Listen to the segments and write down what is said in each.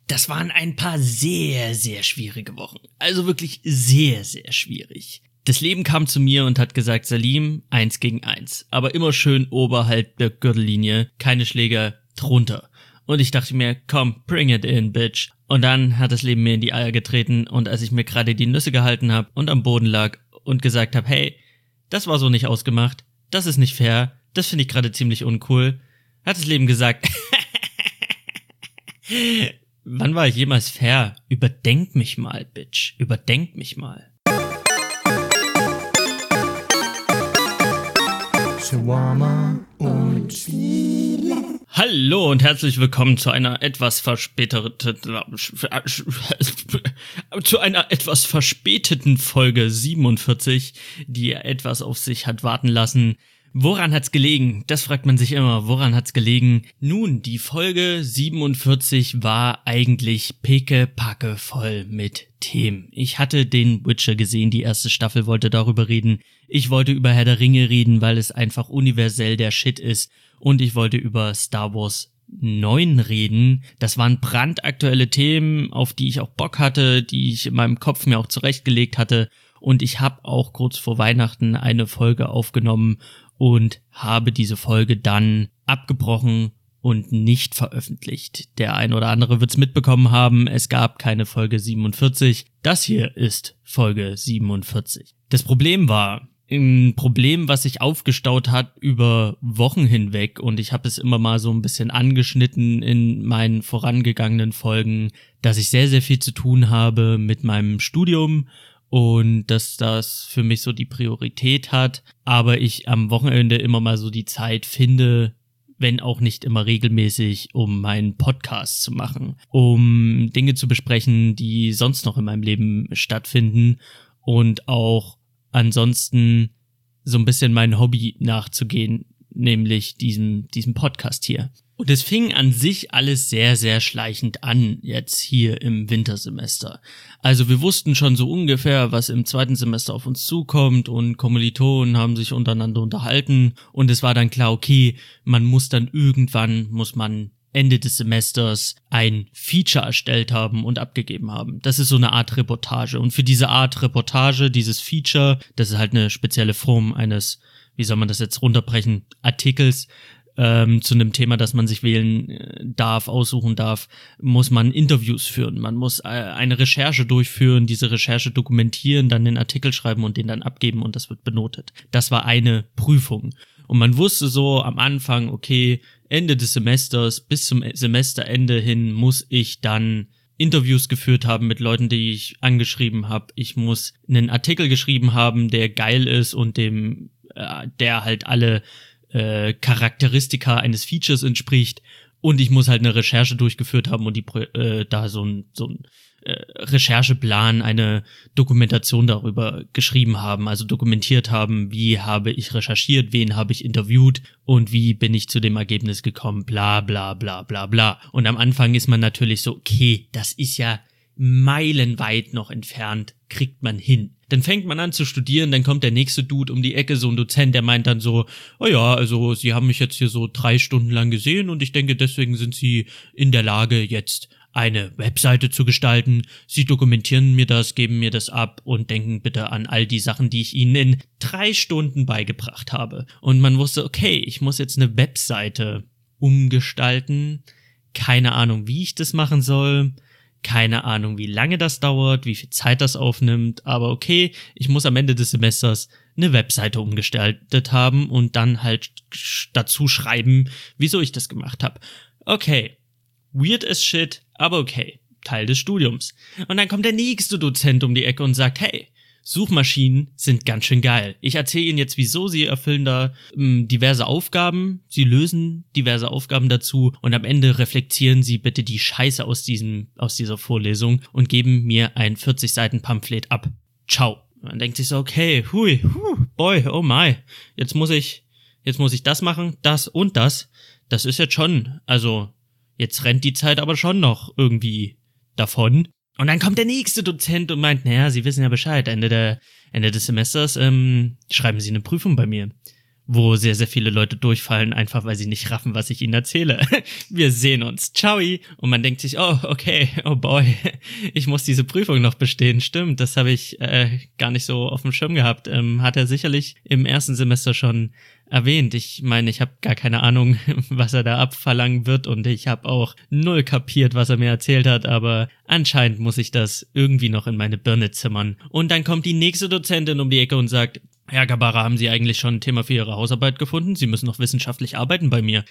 Das waren ein paar sehr, sehr schwierige Wochen. Also wirklich sehr, sehr schwierig. Das Leben kam zu mir und hat gesagt, Salim, 1 gegen 1. Aber immer schön oberhalb der Gürtellinie, keine Schläger drunter. Und ich dachte mir, komm, bring it in, bitch. Und dann hat das Leben mir in die Eier getreten und als ich mir gerade die Nüsse gehalten habe und am Boden lag und gesagt habe, hey, das war so nicht ausgemacht, das ist nicht fair, das finde ich gerade ziemlich uncool, hat das Leben gesagt, wann war ich jemals fair? Überdenk mich mal, bitch. Überdenk mich mal. Shawarma und Spiele. Hallo und herzlich willkommen zu einer etwas verspäteten Folge 47, die etwas auf sich hat warten lassen. Woran hat's gelegen? Das fragt man sich immer. Woran hat's gelegen? Nun, die Folge 47 war eigentlich pickepacke voll mit Themen. Ich hatte den Witcher gesehen, die erste Staffel, wollte darüber reden. Ich wollte über Herr der Ringe reden, weil es einfach universell der Shit ist. Und ich wollte über Star Wars 9 reden. Das waren brandaktuelle Themen, auf die ich auch Bock hatte, die ich in meinem Kopf mir auch zurechtgelegt hatte. Und ich habe auch kurz vor Weihnachten eine Folge aufgenommen und habe diese Folge dann abgebrochen und nicht veröffentlicht. Der ein oder andere wird's mitbekommen haben, es gab keine Folge 47. Das hier ist Folge 47. Das Problem war, ein Problem, was sich aufgestaut hat über Wochen hinweg, und ich habe es immer mal so ein bisschen angeschnitten in meinen vorangegangenen Folgen, dass ich sehr, sehr viel zu tun habe mit meinem Studium und dass das für mich so die Priorität hat, aber ich am Wochenende immer mal so die Zeit finde, wenn auch nicht immer regelmäßig, um meinen Podcast zu machen, um Dinge zu besprechen, die sonst noch in meinem Leben stattfinden und auch ansonsten so ein bisschen mein Hobby nachzugehen, nämlich diesem Podcast hier. Und es fing an sich alles sehr, sehr schleichend an, jetzt hier im Wintersemester. Also wir wussten schon so ungefähr, was im zweiten Semester auf uns zukommt, und Kommilitonen haben sich untereinander unterhalten und es war dann klar, okay, muss man Ende des Semesters ein Feature erstellt haben und abgegeben haben. Das ist so eine Art Reportage. Und für diese Art Reportage, dieses Feature, das ist halt eine spezielle Form eines, wie soll man das jetzt runterbrechen, Artikels, zu einem Thema, das man sich aussuchen darf, muss man Interviews führen. Man muss eine Recherche durchführen, diese Recherche dokumentieren, dann den Artikel schreiben und den dann abgeben und das wird benotet. Das war eine Prüfung. Und man wusste so am Anfang, okay, Ende des Semesters bis zum Semesterende hin muss ich dann Interviews geführt haben mit Leuten, die ich angeschrieben habe. Ich muss einen Artikel geschrieben haben, der geil ist und der halt alle Charakteristika eines Features entspricht, und ich muss halt eine Recherche durchgeführt haben und da so ein Rechercheplan, eine Dokumentation darüber geschrieben haben, also dokumentiert haben, wie habe ich recherchiert, wen habe ich interviewt und wie bin ich zu dem Ergebnis gekommen, bla bla bla bla bla. Und am Anfang ist man natürlich so, okay, das ist ja meilenweit noch entfernt, kriegt man hin. Dann fängt man an zu studieren, dann kommt der nächste Dude um die Ecke, so ein Dozent, der meint dann so, oh ja, also Sie haben mich jetzt hier so 3 Stunden lang gesehen und ich denke, deswegen sind Sie in der Lage, jetzt eine Webseite zu gestalten. Sie dokumentieren mir das, geben mir das ab und denken bitte an all die Sachen, die ich Ihnen in 3 Stunden beigebracht habe. Und man wusste, okay, ich muss jetzt eine Webseite umgestalten. Keine Ahnung, wie ich das machen soll. Keine Ahnung, wie lange das dauert, wie viel Zeit das aufnimmt, aber okay, ich muss am Ende des Semesters eine Webseite umgestaltet haben und dann halt dazu schreiben, wieso ich das gemacht habe. Okay, weird as shit, aber okay, Teil des Studiums. Und dann kommt der nächste Dozent um die Ecke und sagt, hey, Suchmaschinen sind ganz schön geil. Ich erzähle Ihnen jetzt, wieso. Sie erfüllen da diverse Aufgaben, Sie lösen diverse Aufgaben dazu und am Ende reflektieren Sie bitte die Scheiße aus dieser Vorlesung und geben mir ein 40 Seiten Pamphlet ab. Ciao. Man denkt sich so, okay, boy, oh my, jetzt muss ich das machen, das und das. Das ist jetzt schon, also jetzt rennt die Zeit aber schon noch irgendwie davon. Und dann kommt der nächste Dozent und meint, naja, Sie wissen ja Bescheid, Ende des Semesters schreiben Sie eine Prüfung bei mir. wo sehr, sehr viele Leute durchfallen, einfach weil sie nicht raffen, was ich ihnen erzähle. Wir sehen uns. Ciao. Und man denkt sich, oh, okay, oh boy, ich muss diese Prüfung noch bestehen. Stimmt, das habe ich gar nicht so auf dem Schirm gehabt. Hat er sicherlich im ersten Semester schon erwähnt. Ich meine, ich habe gar keine Ahnung, was er da abverlangen wird und ich habe auch null kapiert, was er mir erzählt hat, aber anscheinend muss ich das irgendwie noch in meine Birne zimmern. Und dann kommt die nächste Dozentin um die Ecke und sagt, Herr Gabara, haben Sie eigentlich schon ein Thema für Ihre Hausarbeit gefunden? Sie müssen noch wissenschaftlich arbeiten bei mir.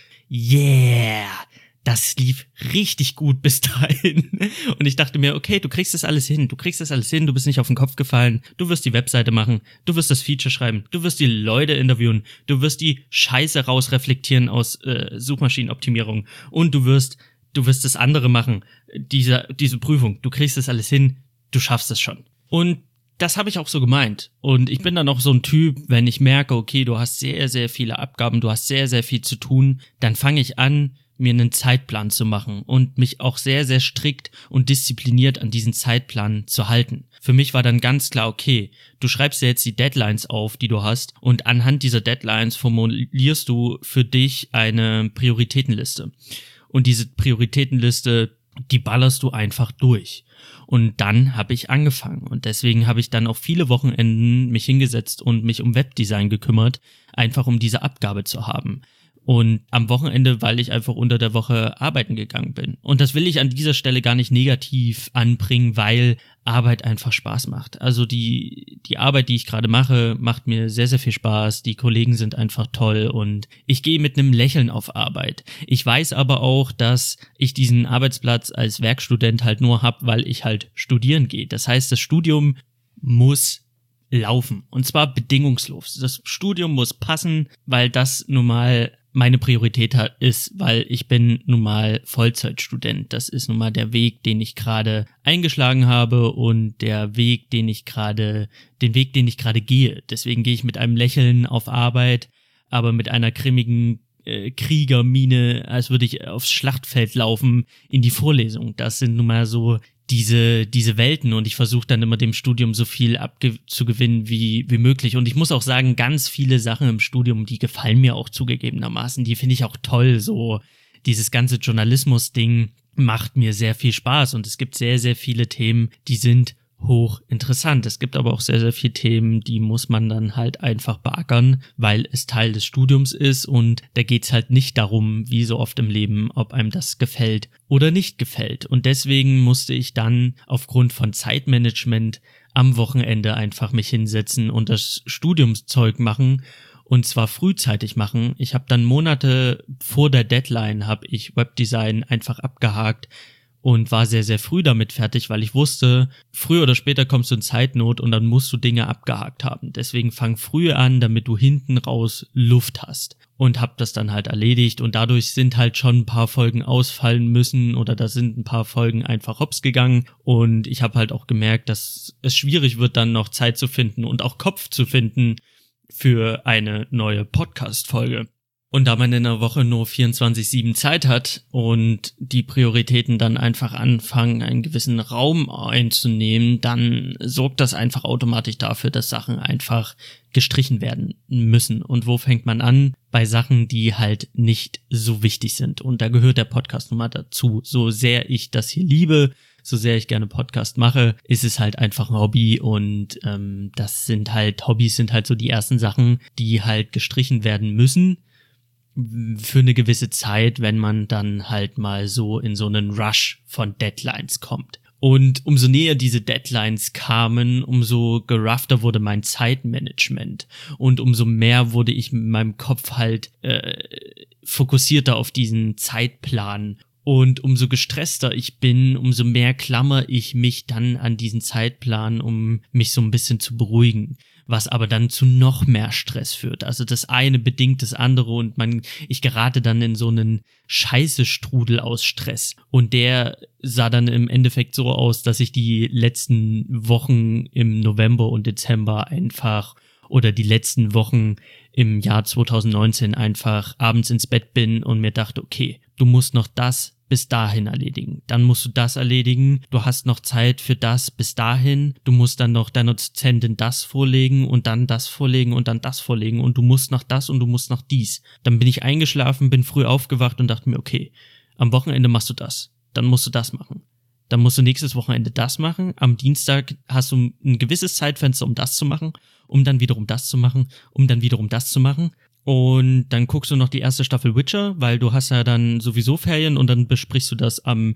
Yeah! Das lief richtig gut bis dahin. Und ich dachte mir, okay, du kriegst das alles hin, du bist nicht auf den Kopf gefallen, du wirst die Webseite machen, du wirst das Feature schreiben, du wirst die Leute interviewen, du wirst die Scheiße rausreflektieren aus Suchmaschinenoptimierung und du wirst das andere machen, diese Prüfung, du kriegst das alles hin, du schaffst es schon. Und das habe ich auch so gemeint. Und ich bin dann auch so ein Typ, wenn ich merke, okay, du hast sehr, sehr viele Abgaben, du hast sehr, sehr viel zu tun, dann fange ich an, mir einen Zeitplan zu machen und mich auch sehr, sehr strikt und diszipliniert an diesen Zeitplan zu halten. Für mich war dann ganz klar, okay, du schreibst dir jetzt die Deadlines auf, die du hast und anhand dieser Deadlines formulierst du für dich eine Prioritätenliste. Und diese Prioritätenliste, die ballerst du einfach durch. Und dann habe ich angefangen und deswegen habe ich dann auch viele Wochenenden mich hingesetzt und mich um Webdesign gekümmert, einfach um diese Abgabe zu haben. Und am Wochenende, weil ich einfach unter der Woche arbeiten gegangen bin. Und das will ich an dieser Stelle gar nicht negativ anbringen, weil Arbeit einfach Spaß macht. Also die Arbeit, die ich gerade mache, macht mir sehr, sehr viel Spaß. Die Kollegen sind einfach toll und ich gehe mit einem Lächeln auf Arbeit. Ich weiß aber auch, dass ich diesen Arbeitsplatz als Werkstudent halt nur habe, weil ich halt studieren gehe. Das heißt, das Studium muss laufen. Und zwar bedingungslos. Das Studium muss passen, weil das nun mal meine Priorität ist, weil ich bin nun mal Vollzeitstudent. Das ist nun mal der Weg, den ich gerade eingeschlagen habe und den Weg, den ich gerade gehe. Deswegen gehe ich mit einem Lächeln auf Arbeit, aber mit einer grimmigen Kriegermiene, als würde ich aufs Schlachtfeld laufen, in die Vorlesung. Das sind nun mal so diese Welten und ich versuche dann immer dem Studium so viel abzugewinnen wie möglich. Und ich muss auch sagen, ganz viele Sachen im Studium, die gefallen mir auch zugegebenermaßen. Die finde ich auch toll. So dieses ganze Journalismus-Ding macht mir sehr viel Spaß und es gibt sehr, sehr viele Themen, die sind hochinteressant. Es gibt aber auch sehr, sehr viele Themen, die muss man dann halt einfach beackern, weil es Teil des Studiums ist und da geht's halt nicht darum, wie so oft im Leben, ob einem das gefällt oder nicht gefällt. Und deswegen musste ich dann aufgrund von Zeitmanagement am Wochenende einfach mich hinsetzen und das Studiumszeug machen und zwar frühzeitig machen. Ich habe dann Monate vor der Deadline habe ich Webdesign einfach abgehakt und war sehr, sehr früh damit fertig, weil ich wusste, früher oder später kommst du in Zeitnot und dann musst du Dinge abgehakt haben. Deswegen fang früh an, damit du hinten raus Luft hast. Und hab das dann halt erledigt und dadurch sind halt schon ein paar Folgen ausfallen müssen oder da sind ein paar Folgen einfach hops gegangen und ich habe halt auch gemerkt, dass es schwierig wird, dann noch Zeit zu finden und auch Kopf zu finden für eine neue Podcast-Folge. Und da man in der Woche nur 24/7 Zeit hat und die Prioritäten dann einfach anfangen, einen gewissen Raum einzunehmen, dann sorgt das einfach automatisch dafür, dass Sachen einfach gestrichen werden müssen. Und wo fängt man an? Bei Sachen, die halt nicht so wichtig sind. Und da gehört der Podcast nun mal dazu. So sehr ich das hier liebe, so sehr ich gerne Podcast mache, ist es halt einfach ein Hobby und Hobbys sind halt so die ersten Sachen, die halt gestrichen werden müssen für eine gewisse Zeit, wenn man dann halt mal so in so einen Rush von Deadlines kommt. Und umso näher diese Deadlines kamen, umso geraffter wurde mein Zeitmanagement und umso mehr wurde ich mit meinem Kopf halt fokussierter auf diesen Zeitplan. Und umso gestresster ich bin, umso mehr klammer ich mich dann an diesen Zeitplan, um mich so ein bisschen zu beruhigen. Was aber dann zu noch mehr Stress führt. Also das eine bedingt das andere und ich gerate dann in so einen Scheiße-Strudel aus Stress. Und der sah dann im Endeffekt so aus, dass ich die letzten Wochen im November und Dezember oder die letzten Wochen im Jahr 2019 einfach abends ins Bett bin und mir dachte, okay, du musst noch das bis dahin erledigen. Dann musst du das erledigen. Du hast noch Zeit für das bis dahin. Du musst dann noch deiner Dozentin das vorlegen und dann das vorlegen und dann das vorlegen und du musst noch das und du musst noch dies. Dann bin ich eingeschlafen, bin früh aufgewacht und dachte mir, okay, am Wochenende machst du das. Dann musst du das machen. Dann musst du nächstes Wochenende das machen. Am Dienstag hast du ein gewisses Zeitfenster, um das zu machen, um dann wiederum das zu machen, um dann wiederum das zu machen. Und dann guckst du noch die erste Staffel Witcher, weil du hast ja dann sowieso Ferien und dann besprichst du das am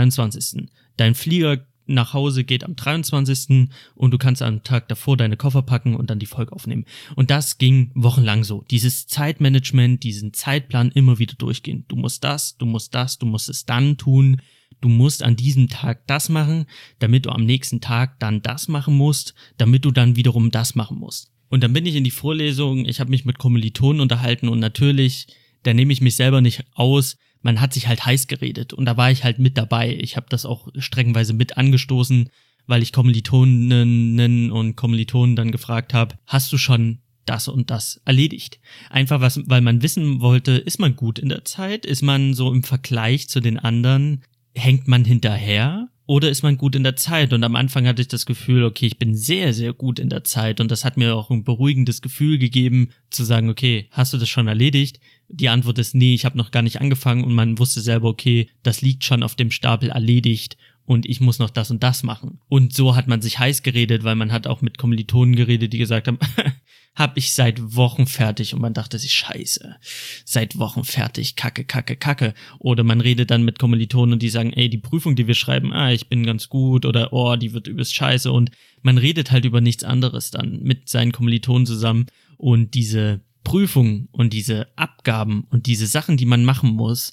22. Dein Flieger nach Hause geht am 23. und du kannst am Tag davor deine Koffer packen und dann die Folge aufnehmen. Und das ging wochenlang so. Dieses Zeitmanagement, diesen Zeitplan immer wieder durchgehen. Du musst das, du musst das, du musst es dann tun. Du musst an diesem Tag das machen, damit du am nächsten Tag dann das machen musst, damit du dann wiederum das machen musst. Und dann bin ich in die Vorlesung, ich habe mich mit Kommilitonen unterhalten und natürlich, da nehme ich mich selber nicht aus, man hat sich halt heiß geredet und da war ich halt mit dabei. Ich habe das auch streckenweise mit angestoßen, weil ich Kommilitoninnen und Kommilitonen dann gefragt habe, hast du schon das und das erledigt? Einfach weil man wissen wollte, ist man gut in der Zeit? Ist man so im Vergleich zu den anderen, hängt man hinterher? Oder ist man gut in der Zeit? Und am Anfang hatte ich das Gefühl, okay, ich bin sehr, sehr gut in der Zeit. Und das hat mir auch ein beruhigendes Gefühl gegeben, zu sagen, okay, hast du das schon erledigt? Die Antwort ist, nee, ich habe noch gar nicht angefangen. Und man wusste selber, okay, das liegt schon auf dem Stapel erledigt. Und ich muss noch das und das machen. Und so hat man sich heiß geredet, weil man hat auch mit Kommilitonen geredet, die gesagt haben, hab ich seit Wochen fertig. Und man dachte sich, scheiße, seit Wochen fertig, kacke. Oder man redet dann mit Kommilitonen und die sagen, ey, die Prüfung, die wir schreiben, ich bin ganz gut oder die wird übelst scheiße. Und man redet halt über nichts anderes dann mit seinen Kommilitonen zusammen. Und diese Prüfung und diese Abgaben und diese Sachen, die man machen muss,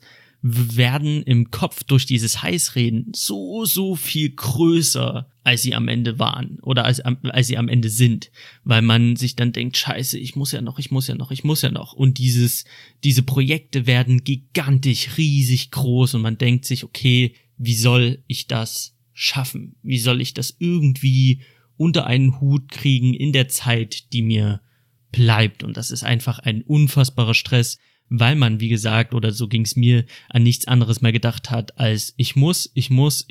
werden im Kopf durch dieses Heißreden so viel größer, als sie am Ende waren oder als sie am Ende sind, weil man sich dann denkt, scheiße, ich muss ja noch. Und diese Projekte werden gigantisch, riesig groß und man denkt sich, okay, wie soll ich das schaffen? Wie soll ich das irgendwie unter einen Hut kriegen in der Zeit, die mir bleibt? Und das ist einfach ein unfassbarer Stress, weil man, wie gesagt, oder so ging's mir, an nichts anderes mehr gedacht hat, als ich muss und ich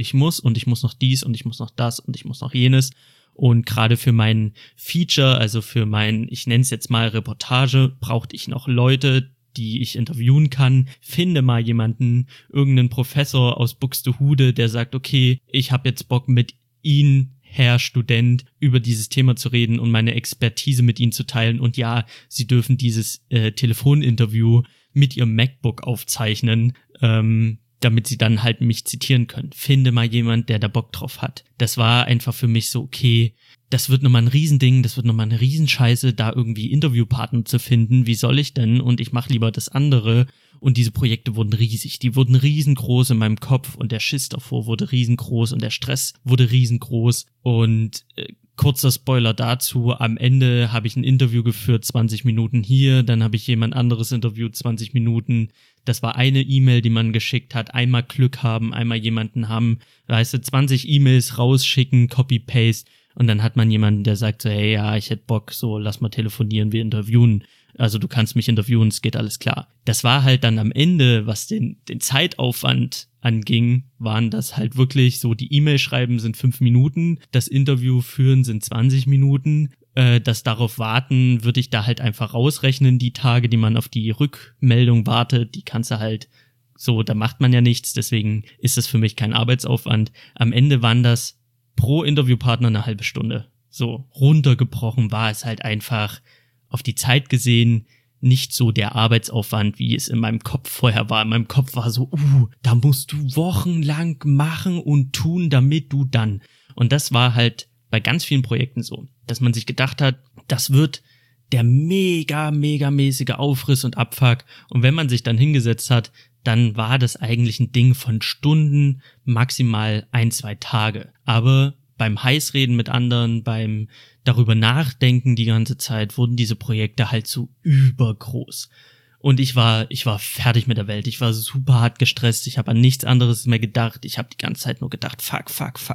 muss noch dies und ich muss noch das und ich muss noch jenes. Und gerade für mein Feature, also für mein, ich nenne es jetzt mal Reportage, brauchte ich noch Leute, die ich interviewen kann. Finde mal jemanden, irgendeinen Professor aus Buxtehude, der sagt, okay, ich habe jetzt Bock mit Ihnen, Herr Student, über dieses Thema zu reden und meine Expertise mit Ihnen zu teilen. Und ja, Sie dürfen dieses Telefoninterview mit Ihrem MacBook aufzeichnen, damit Sie dann halt mich zitieren können. Finde mal jemand, der da Bock drauf hat. Das war einfach für mich so, okay, das wird nochmal ein Riesending, das wird nochmal eine Riesenscheiße, da irgendwie Interviewpartner zu finden. Wie soll ich denn? Und ich mache lieber das andere. Und diese Projekte wurden riesig. Die wurden riesengroß in meinem Kopf und der Schiss davor wurde riesengroß und der Stress wurde riesengroß. Und kurzer Spoiler dazu, am Ende habe ich ein Interview geführt, 20 Minuten hier, dann habe ich jemand anderes interviewt, 20 Minuten. Das war eine E-Mail, die man geschickt hat. Einmal Glück haben, einmal jemanden haben. Weißt du, 20 E-Mails rausschicken, Copy-Paste. Und dann hat man jemanden, der sagt so, hey, ja, ich hätte Bock, so, lass mal telefonieren, wir interviewen. Also du kannst mich interviewen, es geht alles klar. Das war halt dann am Ende, was den Zeitaufwand anging, waren das halt wirklich so, die E-Mail schreiben sind 5 Minuten, das Interview führen sind 20 Minuten, das darauf warten würde ich da halt einfach rausrechnen, die Tage, die man auf die Rückmeldung wartet, die kannst du halt so, da macht man ja nichts, deswegen ist das für mich kein Arbeitsaufwand. Am Ende waren das pro Interviewpartner eine halbe Stunde. So, runtergebrochen war es halt einfach auf die Zeit gesehen nicht so der Arbeitsaufwand, wie es in meinem Kopf vorher war. In meinem Kopf war so, da musst du wochenlang machen und tun, damit du dann. Und das war halt bei ganz vielen Projekten so, dass man sich gedacht hat, das wird der megamäßige Aufriss und Abfuck. Und wenn man sich dann hingesetzt hat, dann war das eigentlich ein Ding von Stunden, maximal 1-2 Tage. Aber beim Heißreden mit anderen, beim darüber nachdenken die ganze Zeit, wurden diese Projekte halt so übergroß. Und ich war fertig mit der Welt. Ich war super hart gestresst. Ich habe an nichts anderes mehr gedacht. Ich habe die ganze Zeit nur gedacht, fuck.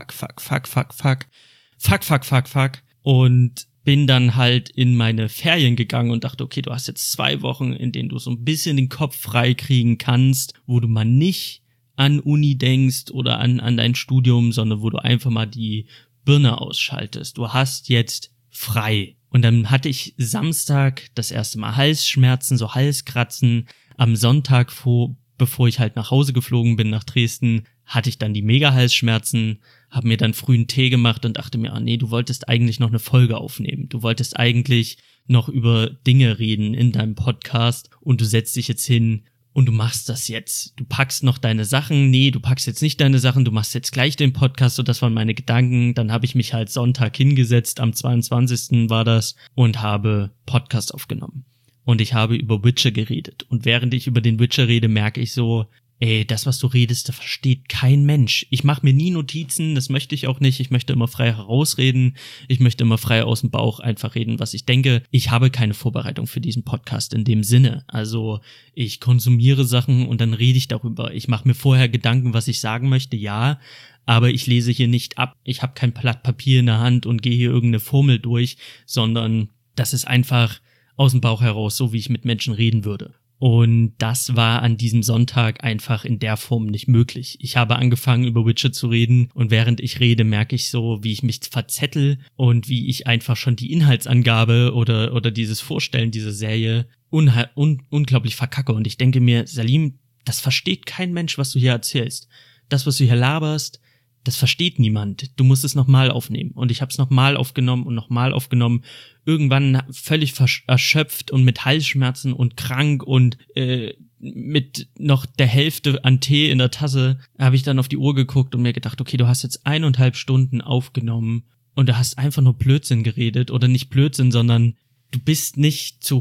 Und bin dann halt in meine Ferien gegangen und dachte, okay, du hast jetzt 2 Wochen, in denen du so ein bisschen den Kopf frei kriegen kannst, wo du mal nicht an Uni denkst oder an dein Studium, sondern wo du einfach mal die Birne ausschaltest. Du hast jetzt frei. Und dann hatte ich Samstag das erste Mal Halsschmerzen, so Halskratzen. Am Sonntag, bevor ich halt nach Hause geflogen bin, nach Dresden, hatte ich dann die Mega-Halsschmerzen, habe mir dann früh einen Tee gemacht und dachte mir, nee, du wolltest eigentlich noch eine Folge aufnehmen. Du wolltest eigentlich noch über Dinge reden in deinem Podcast und du setzt dich jetzt hin und du machst das jetzt. Du packst noch deine Sachen. Nee, du packst jetzt nicht deine Sachen, du machst jetzt gleich den Podcast. So, das waren meine Gedanken. Dann habe ich mich halt Sonntag hingesetzt, am 22. war das, und habe Podcast aufgenommen. Und ich habe über Witcher geredet. Und während ich über den Witcher rede, merke ich so, das, was du redest, da versteht kein Mensch. Ich mache mir nie Notizen, das möchte ich auch nicht. Ich möchte immer frei herausreden. Ich möchte immer frei aus dem Bauch einfach reden, was ich denke. Ich habe keine Vorbereitung für diesen Podcast in dem Sinne. Also ich konsumiere Sachen und dann rede ich darüber. Ich mache mir vorher Gedanken, was ich sagen möchte, ja, aber ich lese hier nicht ab. Ich habe kein Blatt Papier in der Hand und gehe hier irgendeine Formel durch, sondern das ist einfach aus dem Bauch heraus, so wie ich mit Menschen reden würde. Und das war an diesem Sonntag einfach in der Form nicht möglich. Ich habe angefangen, über Witcher zu reden und während ich rede, merke ich so, wie ich mich verzettel und wie ich einfach schon die Inhaltsangabe oder dieses Vorstellen dieser Serie unglaublich verkacke. Und ich denke mir, Salim, das versteht kein Mensch, was du hier erzählst. Das, was du hier laberst, das versteht niemand. Du musst es nochmal aufnehmen. Und ich habe es nochmal aufgenommen und nochmal aufgenommen. Irgendwann völlig erschöpft und mit Halsschmerzen und krank und mit noch der Hälfte an Tee in der Tasse habe ich dann auf die Uhr geguckt und mir gedacht, okay, du hast jetzt 1,5 Stunden aufgenommen und du hast einfach nur Blödsinn geredet. Oder nicht Blödsinn, sondern du bist nicht zu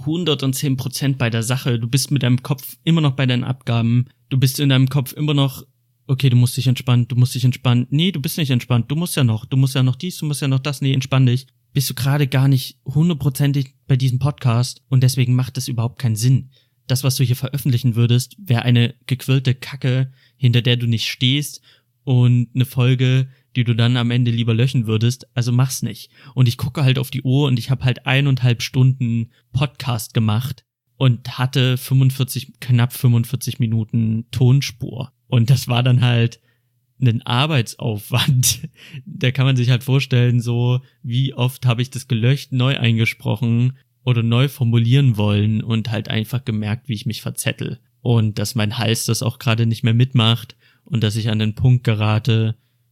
110% bei der Sache. Du bist mit deinem Kopf immer noch bei deinen Abgaben. Du bist in deinem Kopf immer noch, okay, du musst dich entspannen. Nee, du bist nicht entspannt. Du musst ja noch dies, du musst ja noch das. Nee, entspann dich. Bist du gerade gar nicht 100%ig bei diesem Podcast und deswegen macht das überhaupt keinen Sinn. Das, was du hier veröffentlichen würdest, wäre eine gequirlte Kacke, hinter der du nicht stehst und eine Folge, die du dann am Ende lieber löschen würdest. Also mach's nicht. Und ich gucke halt auf die Uhr und ich habe halt 1,5 Stunden Podcast gemacht und hatte knapp 45 Minuten Tonspur. Und das war dann halt einen Arbeitsaufwand. Da kann man sich halt vorstellen, so wie oft habe ich das gelöscht, neu eingesprochen oder neu formulieren wollen und halt einfach gemerkt, wie ich mich verzettel. Und dass mein Hals das auch gerade nicht mehr mitmacht und dass ich an den Punkt gerate,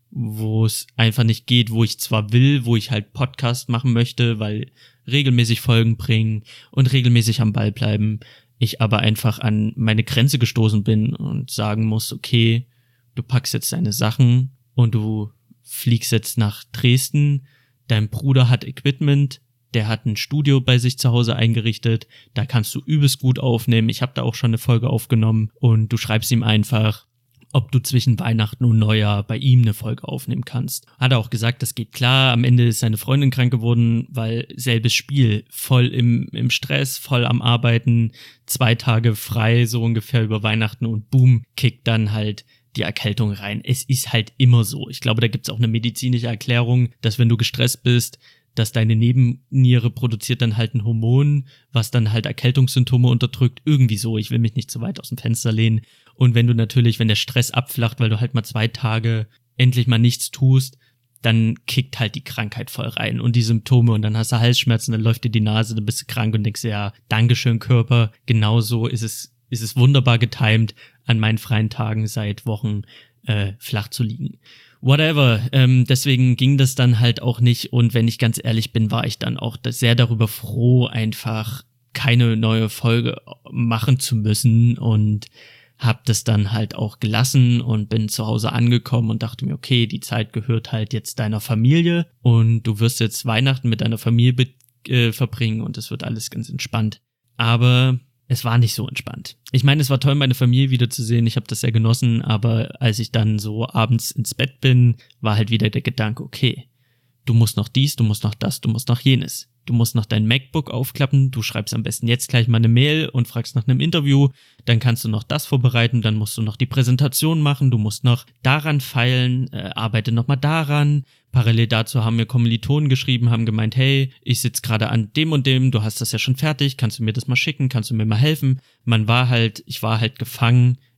wo es einfach nicht geht, wo ich zwar will, wo ich halt Podcast machen möchte, weil regelmäßig Folgen bringen und regelmäßig am Ball bleiben, ich aber einfach an meine Grenze gestoßen bin und sagen muss, okay, du packst jetzt deine Sachen und du fliegst jetzt nach Dresden. Dein Bruder hat Equipment, der hat ein Studio bei sich zu Hause eingerichtet. Da kannst du übelst gut aufnehmen. Ich habe da auch schon eine Folge aufgenommen und du schreibst ihm einfach, ob du zwischen Weihnachten und Neujahr bei ihm eine Folge aufnehmen kannst. Hat er auch gesagt, das geht klar. Am Ende ist seine Freundin krank geworden, weil selbes Spiel, voll im Stress, voll am Arbeiten, 2 Tage frei, so ungefähr über Weihnachten und boom, kickt dann halt die Erkältung rein. Es ist halt immer so. Ich glaube, da gibt's auch eine medizinische Erklärung, dass wenn du gestresst bist, dass deine Nebenniere produziert dann halt ein Hormon, was dann halt Erkältungssymptome unterdrückt. Irgendwie so. Ich will mich nicht zu weit aus dem Fenster lehnen. Und wenn der Stress abflacht, weil du halt mal 2 Tage endlich mal nichts tust, dann kickt halt die Krankheit voll rein und die Symptome und dann hast du Halsschmerzen, dann läuft dir die Nase, dann bist du krank und denkst dir, ja, Dankeschön Körper. Genauso ist es wunderbar getimed, an meinen freien Tagen seit Wochen flach zu liegen. Whatever, deswegen ging das dann halt auch nicht und wenn ich ganz ehrlich bin, war ich dann auch sehr darüber froh, einfach keine neue Folge machen zu müssen und hab das dann halt auch gelassen und bin zu Hause angekommen und dachte mir, okay, die Zeit gehört halt jetzt deiner Familie und du wirst jetzt Weihnachten mit deiner Familie verbringen und es wird alles ganz entspannt. Aber es war nicht so entspannt. Ich meine, es war toll, meine Familie wiederzusehen, ich habe das sehr genossen, aber als ich dann so abends ins Bett bin, war halt wieder der Gedanke, okay, du musst noch dies, du musst noch das, du musst noch jenes. Du musst noch dein MacBook aufklappen, du schreibst am besten jetzt gleich mal eine Mail und fragst nach einem Interview, dann kannst du noch das vorbereiten, dann musst du noch die Präsentation machen, du musst noch daran feilen, arbeite noch mal daran. Parallel dazu haben mir Kommilitonen geschrieben, haben gemeint, hey, ich sitze gerade an dem und dem, du hast das ja schon fertig, kannst du mir das mal schicken, kannst du mir mal helfen? Ich war halt gefangen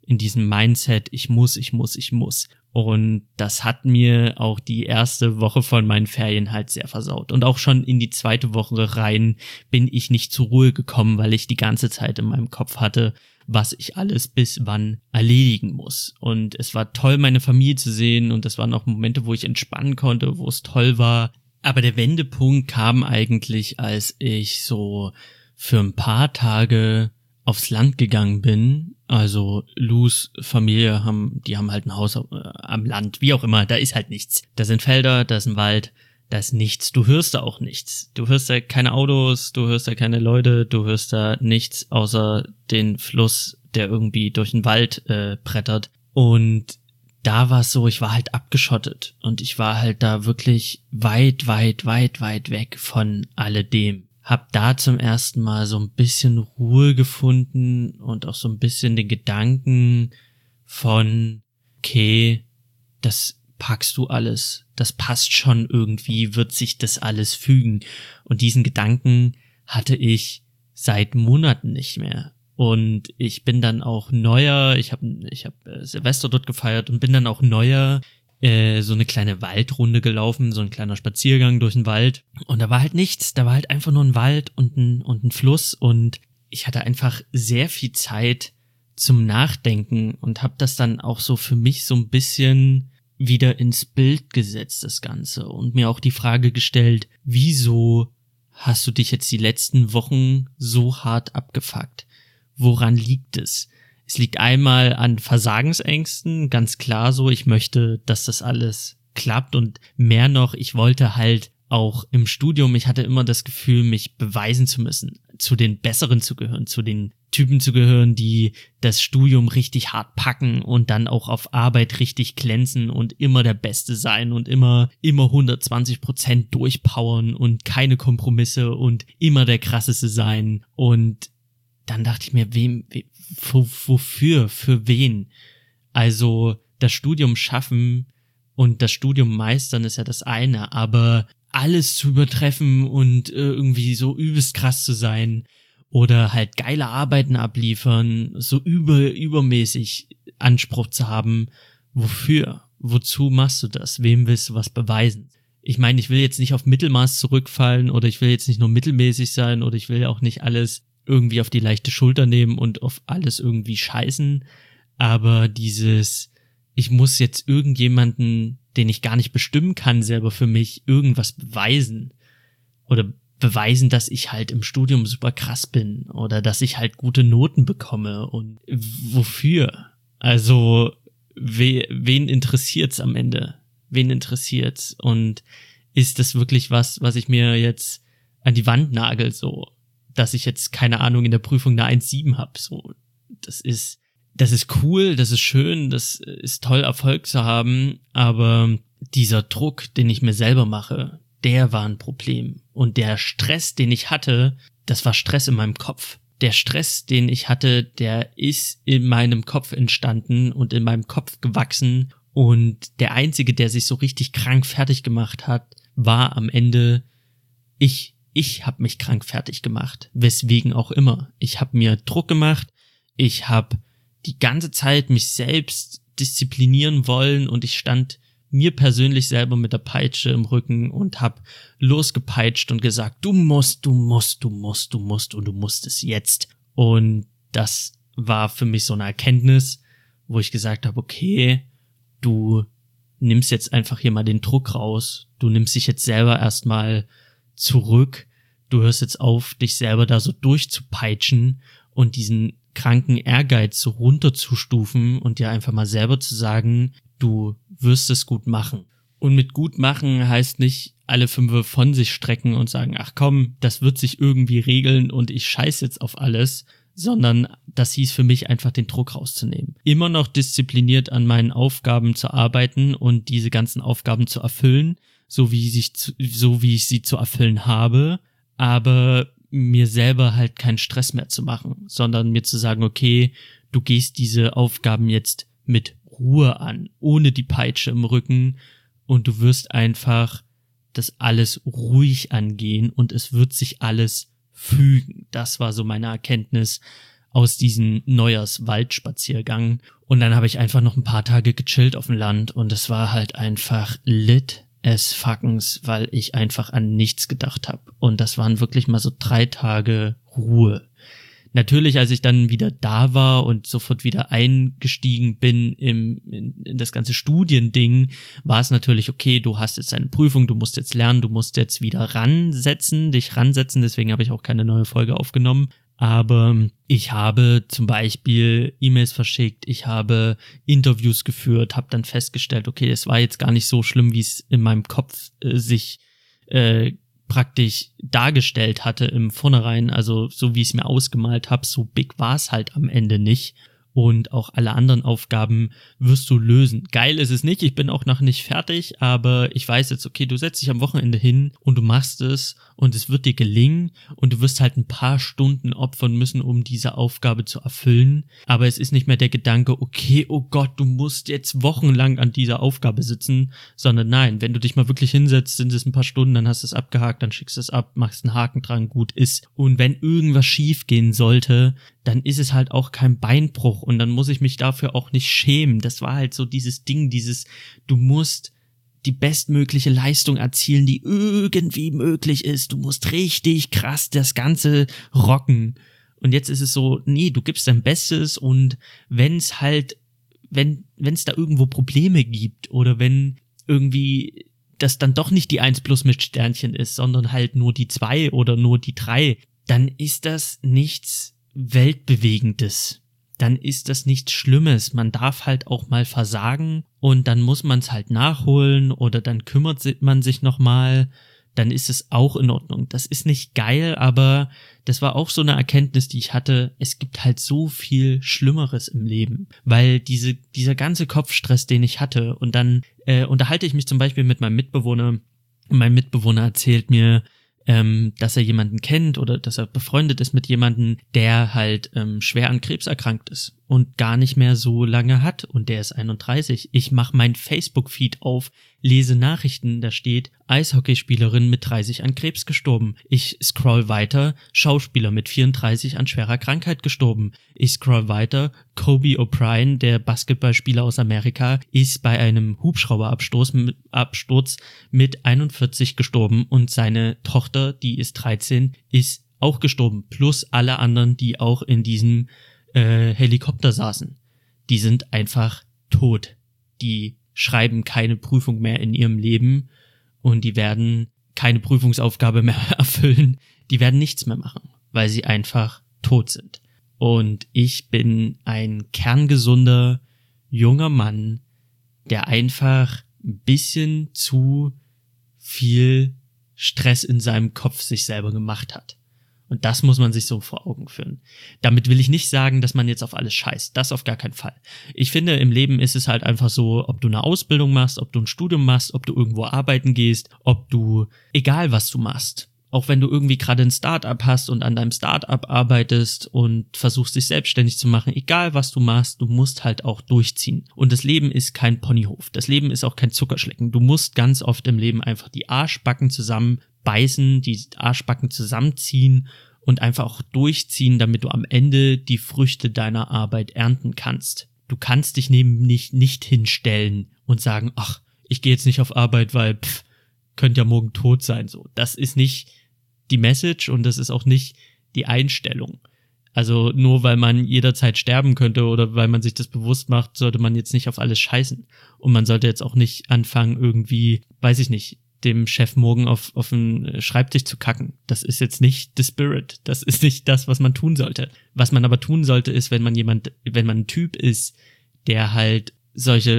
in diesem Mindset, ich muss. Und das hat mir auch die erste Woche von meinen Ferien halt sehr versaut. Und auch schon in die zweite Woche rein bin ich nicht zur Ruhe gekommen, weil ich die ganze Zeit in meinem Kopf hatte, was ich alles bis wann erledigen muss. Und es war toll, meine Familie zu sehen, und es waren auch Momente, wo ich entspannen konnte, wo es toll war. Aber der Wendepunkt kam eigentlich, als ich so für ein paar Tage aufs Land gegangen bin. Also Lus Familie die haben halt ein Haus am Land, wie auch immer, da ist halt nichts. Da sind Felder, da ist ein Wald, da ist nichts. Du hörst da auch nichts. Du hörst da keine Autos, du hörst da keine Leute, du hörst da nichts außer den Fluss, der irgendwie durch den Wald brettert. Und da war es so, ich war halt abgeschottet und ich war halt da wirklich weit weg von alledem. Hab da zum ersten Mal so ein bisschen Ruhe gefunden und auch so ein bisschen den Gedanken von, okay, das packst du alles, das passt schon irgendwie, wird sich das alles fügen. Und diesen Gedanken hatte ich seit Monaten nicht mehr. Und ich bin dann auch neuer, ich hab Silvester dort gefeiert und bin dann auch neuer so eine kleine Waldrunde gelaufen, so ein kleiner Spaziergang durch den Wald. Und da war halt nichts, da war halt einfach nur ein Wald und ein Fluss, und ich hatte einfach sehr viel Zeit zum Nachdenken und habe das dann auch so für mich so ein bisschen wieder ins Bild gesetzt, das Ganze, und mir auch die Frage gestellt, wieso hast du dich jetzt die letzten Wochen so hart abgefuckt? Woran liegt es? Es liegt einmal an Versagensängsten, ganz klar so. Ich möchte, dass das alles klappt, und mehr noch, ich wollte halt auch im Studium, ich hatte immer das Gefühl, mich beweisen zu müssen, zu den Besseren zu gehören, zu den Typen zu gehören, die das Studium richtig hart packen und dann auch auf Arbeit richtig glänzen und immer der Beste sein und immer 120% durchpowern und keine Kompromisse und immer der Krasseste sein. Und dann dachte ich mir, wofür, für wen? Also das Studium schaffen und das Studium meistern ist ja das eine, aber alles zu übertreffen und irgendwie so übelst krass zu sein oder halt geile Arbeiten abliefern, so übermäßig Anspruch zu haben, wofür? Wozu machst du das? Wem willst du was beweisen? Ich meine, ich will jetzt nicht auf Mittelmaß zurückfallen oder ich will jetzt nicht nur mittelmäßig sein oder ich will auch nicht alles irgendwie auf die leichte Schulter nehmen und auf alles irgendwie scheißen, aber ich muss jetzt irgendjemanden, den ich gar nicht bestimmen kann, selber für mich irgendwas beweisen oder beweisen, dass ich halt im Studium super krass bin oder dass ich halt gute Noten bekomme, und wofür? Also wen interessiert's am Ende? Wen interessiert's? Und ist das wirklich was ich mir jetzt an die Wand nagel, so, dass ich jetzt, keine Ahnung, in der Prüfung eine 1,7 hab, so. Das ist cool, das ist schön, das ist toll, Erfolg zu haben, aber dieser Druck, den ich mir selber mache, der war ein Problem. Und der Stress, den ich hatte, das war Stress in meinem Kopf. Der Stress, den ich hatte, der ist in meinem Kopf entstanden und in meinem Kopf gewachsen, und der Einzige, der sich so richtig krank fertig gemacht hat, war am Ende ich. Ich habe mich krank fertig gemacht, weswegen auch immer. Ich habe mir Druck gemacht, ich habe die ganze Zeit mich selbst disziplinieren wollen und ich stand mir persönlich selber mit der Peitsche im Rücken und habe losgepeitscht und gesagt, du musst und du musst es jetzt. Und das war für mich so eine Erkenntnis, wo ich gesagt habe, okay, du nimmst jetzt einfach hier mal den Druck raus, du nimmst dich jetzt selber erstmal zurück, du hörst jetzt auf, dich selber da so durchzupeitschen und diesen kranken Ehrgeiz so runterzustufen und dir einfach mal selber zu sagen, du wirst es gut machen. Und mit gut machen heißt nicht alle 5 von sich strecken und sagen, ach komm, das wird sich irgendwie regeln und ich scheiß jetzt auf alles, sondern das hieß für mich einfach, den Druck rauszunehmen. Immer noch diszipliniert an meinen Aufgaben zu arbeiten und diese ganzen Aufgaben zu erfüllen, so wie ich sie zu erfüllen habe, aber mir selber halt keinen Stress mehr zu machen, sondern mir zu sagen, okay, du gehst diese Aufgaben jetzt mit Ruhe an, ohne die Peitsche im Rücken, und du wirst einfach das alles ruhig angehen und es wird sich alles fügen. Das war so meine Erkenntnis aus diesem Neujahrswaldspaziergang. Und dann habe ich einfach noch ein paar Tage gechillt auf dem Land und es war halt einfach lit as fuckens, weil ich einfach an nichts gedacht habe. Und das waren wirklich mal so 3 Tage Ruhe. Natürlich, als ich dann wieder da war und sofort wieder eingestiegen bin in das ganze Studiending, war es natürlich, okay, du hast jetzt eine Prüfung, du musst jetzt lernen, du musst jetzt wieder dich ransetzen, deswegen habe ich auch keine neue Folge aufgenommen. Aber ich habe zum Beispiel E-Mails verschickt, ich habe Interviews geführt, habe dann festgestellt, okay, es war jetzt gar nicht so schlimm, wie es in meinem Kopf sich praktisch dargestellt hatte im Vornherein, also so wie ich es mir ausgemalt habe, so big war es halt am Ende nicht. Und auch alle anderen Aufgaben wirst du lösen. Geil ist es nicht, ich bin auch noch nicht fertig, aber ich weiß jetzt, okay, du setzt dich am Wochenende hin und du machst es und es wird dir gelingen und du wirst halt ein paar Stunden opfern müssen, um diese Aufgabe zu erfüllen. Aber es ist nicht mehr der Gedanke, okay, oh Gott, du musst jetzt wochenlang an dieser Aufgabe sitzen, sondern nein, wenn du dich mal wirklich hinsetzt, sind es ein paar Stunden, dann hast du es abgehakt, dann schickst du es ab, machst einen Haken dran, gut ist. Und wenn irgendwas schief gehen sollte, dann ist es halt auch kein Beinbruch und dann muss ich mich dafür auch nicht schämen. Das war halt so dieses Ding, du musst die bestmögliche Leistung erzielen, die irgendwie möglich ist. Du musst richtig krass das Ganze rocken. Und jetzt ist es so, nee, du gibst dein Bestes und wenn es da irgendwo Probleme gibt oder wenn irgendwie das dann doch nicht die 1+ mit Sternchen ist, sondern halt nur die 2 oder nur die 3, dann ist das nichts Weltbewegendes. Dann ist das nichts Schlimmes. Man darf halt auch mal versagen und dann muss man es halt nachholen oder dann kümmert man sich nochmal. Dann ist es auch in Ordnung. Das ist nicht geil, aber das war auch so eine Erkenntnis, die ich hatte. Es gibt halt so viel Schlimmeres im Leben, weil dieser ganze Kopfstress, den ich hatte und dann unterhalte ich mich zum Beispiel mit meinem Mitbewohner und mein Mitbewohner erzählt mir, dass er jemanden kennt oder dass er befreundet ist mit jemandem, der halt schwer an Krebs erkrankt ist und gar nicht mehr so lange hat und der ist 31. Ich mache mein Facebook-Feed auf, lese Nachrichten, da steht Eishockeyspielerin mit 30 an Krebs gestorben. Ich scroll weiter, Schauspieler mit 34 an schwerer Krankheit gestorben. Ich scroll weiter, Kobe O'Brien, der Basketballspieler aus Amerika, ist bei einem Hubschrauberabsturz mit 41 gestorben und seine Tochter, die ist 13, ist auch gestorben. Plus alle anderen, die auch in diesem Helikopter saßen. Die sind einfach tot. Die schreiben keine Prüfung mehr in ihrem Leben und die werden keine Prüfungsaufgabe mehr erfüllen. Die werden nichts mehr machen, weil sie einfach tot sind. Und ich bin ein kerngesunder, junger Mann, der einfach ein bisschen zu viel Stress in seinem Kopf sich selber gemacht hat. Und das muss man sich so vor Augen führen. Damit will ich nicht sagen, dass man jetzt auf alles scheißt. Das auf gar keinen Fall. Ich finde, im Leben ist es halt einfach so, ob du eine Ausbildung machst, ob du ein Studium machst, ob du irgendwo arbeiten gehst, egal was du machst. Auch wenn du irgendwie gerade ein Start-up hast und an deinem Start-up arbeitest und versuchst dich selbstständig zu machen, egal was du machst, du musst halt auch durchziehen. Und das Leben ist kein Ponyhof. Das Leben ist auch kein Zuckerschlecken. Du musst ganz oft im Leben einfach die Arschbacken zusammenbeißen, die Arschbacken zusammenziehen und einfach auch durchziehen, damit du am Ende die Früchte deiner Arbeit ernten kannst. Du kannst dich nicht hinstellen und sagen, ach, ich gehe jetzt nicht auf Arbeit, weil könnte ja morgen tot sein. So, das ist nicht die Message und das ist auch nicht die Einstellung. Also nur weil man jederzeit sterben könnte oder weil man sich das bewusst macht, sollte man jetzt nicht auf alles scheißen. Und man sollte jetzt auch nicht anfangen, irgendwie, weiß ich nicht, dem Chef morgen auf den Schreibtisch zu kacken. Das ist jetzt nicht the spirit. Das ist nicht das, was man tun sollte. Was man aber tun sollte, ist, wenn man ein Typ ist, der halt solche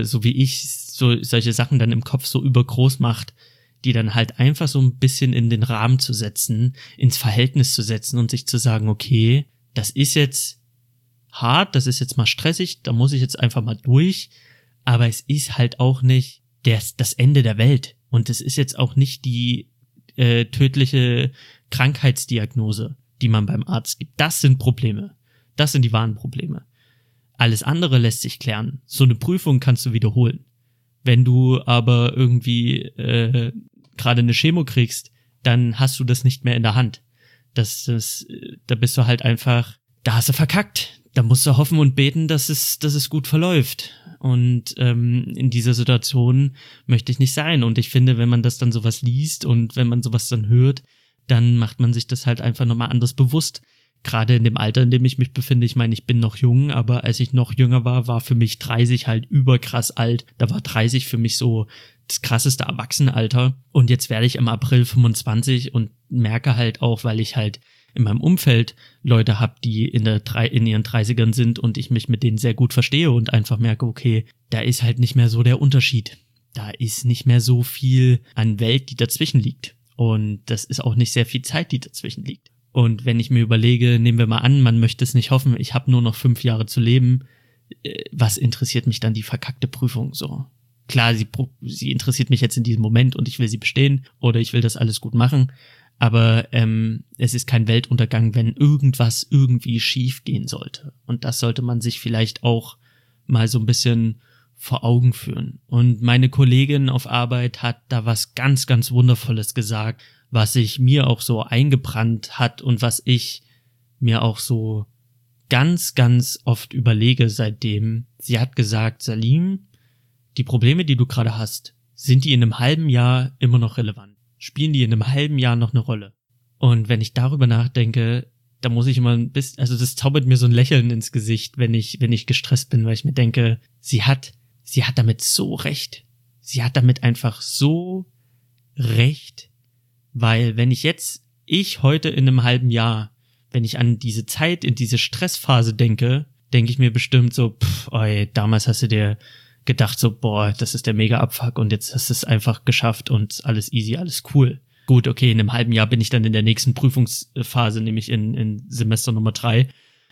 Sachen dann im Kopf so übergroß macht, die dann halt einfach so ein bisschen in den Rahmen zu setzen, ins Verhältnis zu setzen und sich zu sagen, okay, das ist jetzt hart, das ist jetzt mal stressig, da muss ich jetzt einfach mal durch, aber es ist halt auch nicht das Ende der Welt und es ist jetzt auch nicht die tödliche Krankheitsdiagnose, die man beim Arzt gibt. Das sind Probleme, das sind die wahren Probleme. Alles andere lässt sich klären. So eine Prüfung kannst du wiederholen. Wenn du aber irgendwie gerade eine Chemo kriegst, dann hast du das nicht mehr in der Hand. Da bist du halt einfach da hast du verkackt. Da musst du hoffen und beten, dass es gut verläuft. Und in dieser Situation möchte ich nicht sein. Und ich finde, wenn man das dann sowas liest und wenn man sowas dann hört, dann macht man sich das halt einfach nochmal anders bewusst. Gerade in dem Alter, in dem ich mich befinde, ich meine, ich bin noch jung, aber als ich noch jünger war für mich 30 halt überkrass alt. Da war 30 für mich so das krasseste Erwachsenenalter. Und jetzt werde ich im April 25 und merke halt auch, weil ich halt in meinem Umfeld Leute habe, die in ihren 30ern sind und ich mich mit denen sehr gut verstehe und einfach merke, okay, da ist halt nicht mehr so der Unterschied. Da ist nicht mehr so viel an Welt, die dazwischen liegt. Und das ist auch nicht sehr viel Zeit, die dazwischen liegt. Und wenn ich mir überlege, nehmen wir mal an, man möchte es nicht hoffen, ich habe nur noch 5 Jahre zu leben, was interessiert mich dann die verkackte Prüfung so? Klar, sie interessiert mich jetzt in diesem Moment und ich will sie bestehen oder ich will das alles gut machen, aber es ist kein Weltuntergang, wenn irgendwas irgendwie schief gehen sollte. Und das sollte man sich vielleicht auch mal so ein bisschen vor Augen führen. Und meine Kollegin auf Arbeit hat da was ganz, ganz Wundervolles gesagt, was sich mir auch so eingebrannt hat und was ich mir auch so ganz, ganz oft überlege seitdem. Sie hat gesagt, Salim, die Probleme, die du gerade hast, sind die in einem halben Jahr immer noch relevant? Spielen die in einem halben Jahr noch eine Rolle? Und wenn ich darüber nachdenke, da muss ich immer ein bisschen, also das zaubert mir so ein Lächeln ins Gesicht, wenn ich gestresst bin, weil ich mir denke, sie hat damit so recht. Sie hat damit einfach so recht, weil wenn ich heute in einem halben Jahr, wenn ich an diese Zeit, in diese Stressphase denke ich mir bestimmt so, damals hast du dir gedacht so, boah, das ist der mega Abfuck und jetzt hast du es einfach geschafft und alles easy, alles cool. Gut, okay, in einem halben Jahr bin ich dann in der nächsten Prüfungsphase, nämlich in Semester Nummer 3.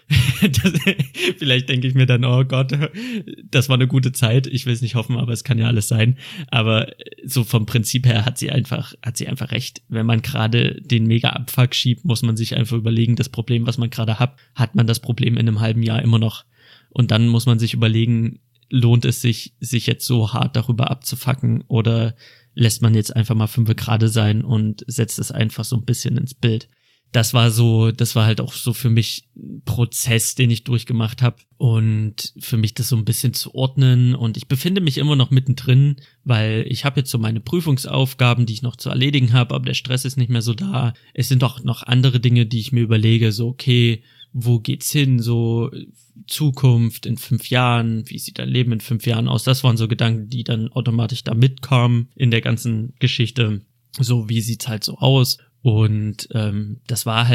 Vielleicht denke ich mir dann, oh Gott, das war eine gute Zeit. Ich will es nicht hoffen, aber es kann ja alles sein. Aber so vom Prinzip her hat sie einfach recht. Wenn man gerade den Mega-Abfuck schiebt, muss man sich einfach überlegen, das Problem, was man gerade hat man das Problem in einem halben Jahr immer noch. Und dann muss man sich überlegen, lohnt es sich jetzt so hart darüber abzufacken oder lässt man jetzt einfach mal 5 gerade sein und setzt es einfach so ein bisschen ins Bild. Das war halt auch so für mich ein Prozess, den ich durchgemacht habe und für mich das so ein bisschen zu ordnen und ich befinde mich immer noch mittendrin, weil ich habe jetzt so meine Prüfungsaufgaben, die ich noch zu erledigen habe, aber der Stress ist nicht mehr so da. Es sind auch noch andere Dinge, die ich mir überlege, so okay, wo geht's hin, so Zukunft in 5 Jahren, wie sieht dein Leben in 5 Jahren aus? Das waren so Gedanken, die dann automatisch da mitkamen in der ganzen Geschichte. So, wie sieht's halt so aus? Und das war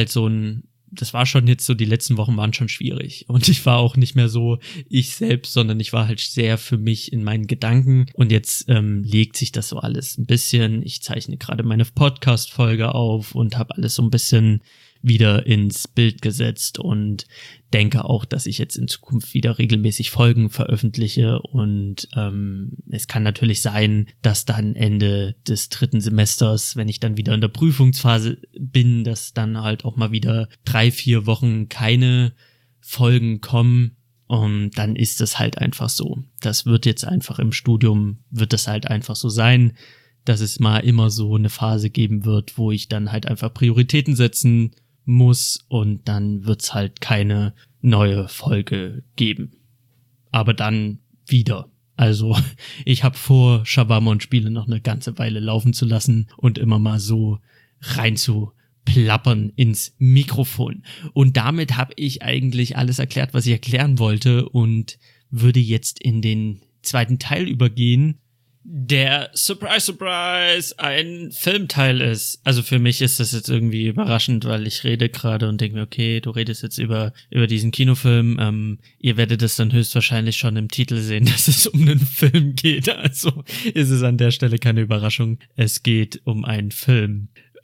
schon jetzt so, die letzten Wochen waren schon schwierig. Und ich war auch nicht mehr so ich selbst, sondern ich war halt sehr für mich in meinen Gedanken. Und jetzt legt sich das so alles ein bisschen. Ich zeichne gerade meine Podcast-Folge auf und habe alles so ein bisschen wieder ins Bild gesetzt und denke auch, dass ich jetzt in Zukunft wieder regelmäßig Folgen veröffentliche und es kann natürlich sein, dass dann Ende des 3. Semesters, wenn ich dann wieder in der Prüfungsphase bin, dass dann halt auch mal wieder 3-4 Wochen keine Folgen kommen und dann ist das halt einfach so. Das wird jetzt einfach im Studium, wird das halt einfach so sein, dass es mal immer so eine Phase geben wird, wo ich dann halt einfach Prioritäten setzen muss und dann wird's halt keine neue Folge geben. Aber dann wieder. Also ich habe vor, Shawarma und Spiele noch eine ganze Weile laufen zu lassen und immer mal so rein zu plappern ins Mikrofon. Und damit habe ich eigentlich alles erklärt, was ich erklären wollte und würde jetzt in den zweiten Teil übergehen, der, Surprise, Surprise, ein Filmteil ist. Also für mich ist das jetzt irgendwie überraschend, weil ich rede gerade und denke mir, okay, du redest jetzt über diesen Kinofilm. Ihr werdet es dann höchstwahrscheinlich schon im Titel sehen, dass es um einen Film geht. Also ist es an der Stelle keine Überraschung. Es geht um einen Film.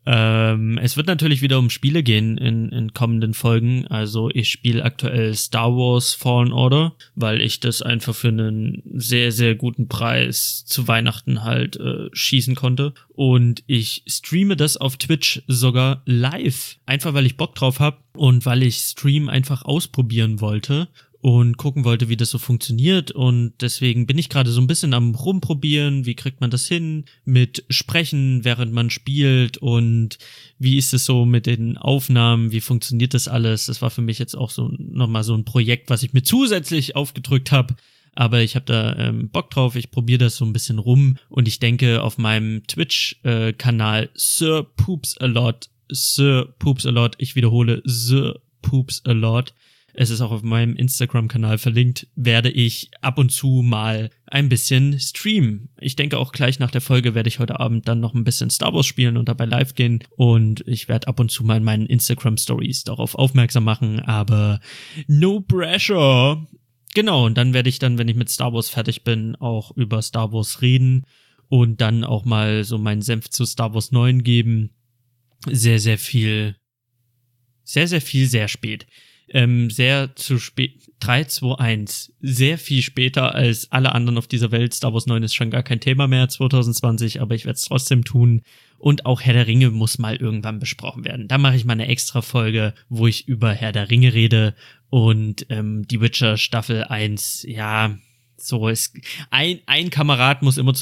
Es wird natürlich wieder um Spiele gehen in kommenden Folgen. Also ich spiele aktuell Star Wars Fallen Order, weil ich das einfach für einen sehr, sehr guten Preis zu Weihnachten halt schießen konnte. Und ich streame das auf Twitch sogar live. Einfach weil ich Bock drauf habe und weil ich Stream einfach ausprobieren wollte. und gucken wollte, wie das so funktioniert, und deswegen bin ich gerade so ein bisschen am Rumprobieren, wie kriegt man das hin mit Sprechen, während man spielt, und wie ist es so mit den Aufnahmen, wie funktioniert das alles. Das war für mich jetzt auch so nochmal so ein Projekt, was ich mir zusätzlich aufgedrückt habe, aber ich habe da Bock drauf, ich probiere das so ein bisschen rum, und ich denke, auf meinem Twitch-Kanal Sir Poops a Lot, ich wiederhole, Sir Poops a Lot, es ist auch auf meinem Instagram-Kanal verlinkt, werde ich ab und zu mal ein bisschen streamen. Ich denke, auch gleich nach der Folge werde ich heute Abend dann noch ein bisschen Star Wars spielen und dabei live gehen, und ich werde ab und zu mal in meinen Instagram-Stories darauf aufmerksam machen, aber no pressure. Genau, und dann werde ich dann, wenn ich mit Star Wars fertig bin, auch über Star Wars reden und dann auch mal so meinen Senf zu Star Wars 9 geben. Sehr spät. Sehr zu spät. 3, 2, 1. Sehr viel später als alle anderen auf dieser Welt. Star Wars 9 ist schon gar kein Thema mehr 2020, aber ich werde es trotzdem tun. Und auch Herr der Ringe muss mal irgendwann besprochen werden. Da mache ich mal eine extra Folge, wo ich über Herr der Ringe rede, und die Witcher Staffel 1, ja, so ist ein Kamerad muss immer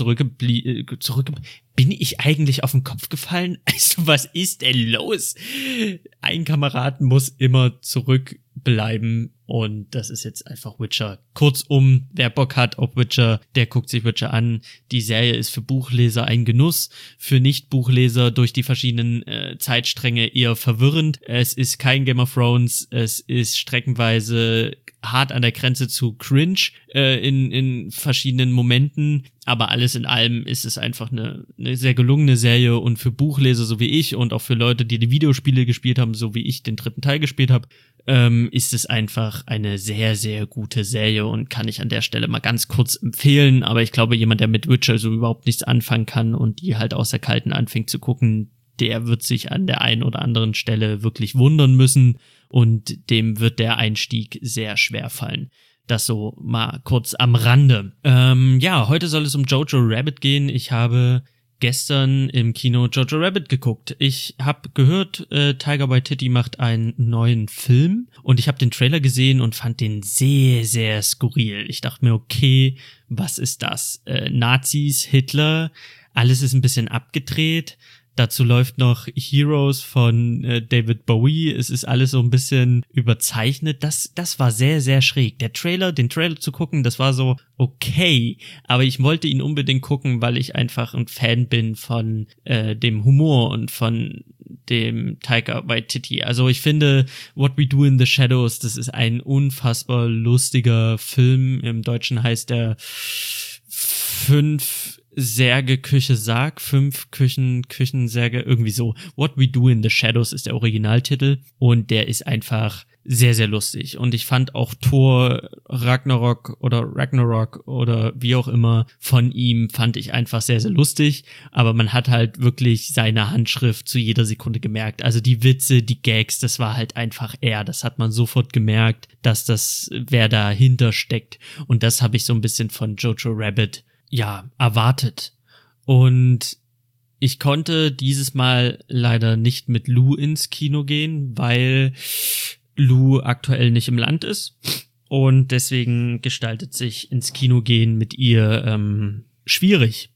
bin ich eigentlich auf den Kopf gefallen? Also, was ist denn los? Ein Kamerad muss immer zurückbleiben, und das ist jetzt einfach Witcher. Kurzum, wer Bock hat auf Witcher, der guckt sich Witcher an. Die Serie ist für Buchleser ein Genuss, für Nicht-Buchleser durch die verschiedenen Zeitstränge eher verwirrend. Es ist kein Game of Thrones, es ist streckenweise hart an der Grenze zu cringe in verschiedenen Momenten, aber alles in allem ist es einfach eine sehr gelungene Serie, und für Buchleser so wie ich und auch für Leute, die Videospiele gespielt haben, so wie ich den 3. Teil gespielt habe, ist es einfach eine sehr, sehr gute Serie und kann ich an der Stelle mal ganz kurz empfehlen, aber ich glaube, jemand, der mit Witcher so überhaupt nichts anfangen kann und die halt aus der Kalten anfängt zu gucken, der wird sich an der einen oder anderen Stelle wirklich wundern müssen, und dem wird der Einstieg sehr schwer fallen. Das so mal kurz am Rande. Ja, heute soll es um Jojo Rabbit gehen. Ich habe gestern im Kino Jojo Rabbit geguckt. Ich habe gehört, Tiger Waititi macht einen neuen Film, und ich habe den Trailer gesehen und fand den sehr, sehr skurril. Ich dachte mir, okay, was ist das? Nazis, Hitler, alles ist ein bisschen abgedreht. Dazu läuft noch Heroes von David Bowie. Es ist alles so ein bisschen überzeichnet. Das war sehr, sehr schräg. Den Trailer zu gucken, das war so okay. Aber ich wollte ihn unbedingt gucken, weil ich einfach ein Fan bin von dem Humor und von dem Taika Waititi. Also ich finde, What We Do in the Shadows, das ist ein unfassbar lustiger Film. Im Deutschen heißt er 5 Särge, Küche, Sarg, 5 Küchensärge, irgendwie so. What We Do in the Shadows ist der Originaltitel, und der ist einfach sehr, sehr lustig. Und ich fand auch Thor Ragnarok oder wie auch immer von ihm fand ich einfach sehr, sehr lustig, aber man hat halt wirklich seine Handschrift zu jeder Sekunde gemerkt. Also die Witze, die Gags, das war halt einfach er. Das hat man sofort gemerkt, dass das wer dahinter steckt, und das habe ich so ein bisschen von Jojo Rabbit erwartet. Und ich konnte dieses Mal leider nicht mit Lou ins Kino gehen, weil Lou aktuell nicht im Land ist, und deswegen gestaltet sich ins Kino gehen mit ihr schwierig.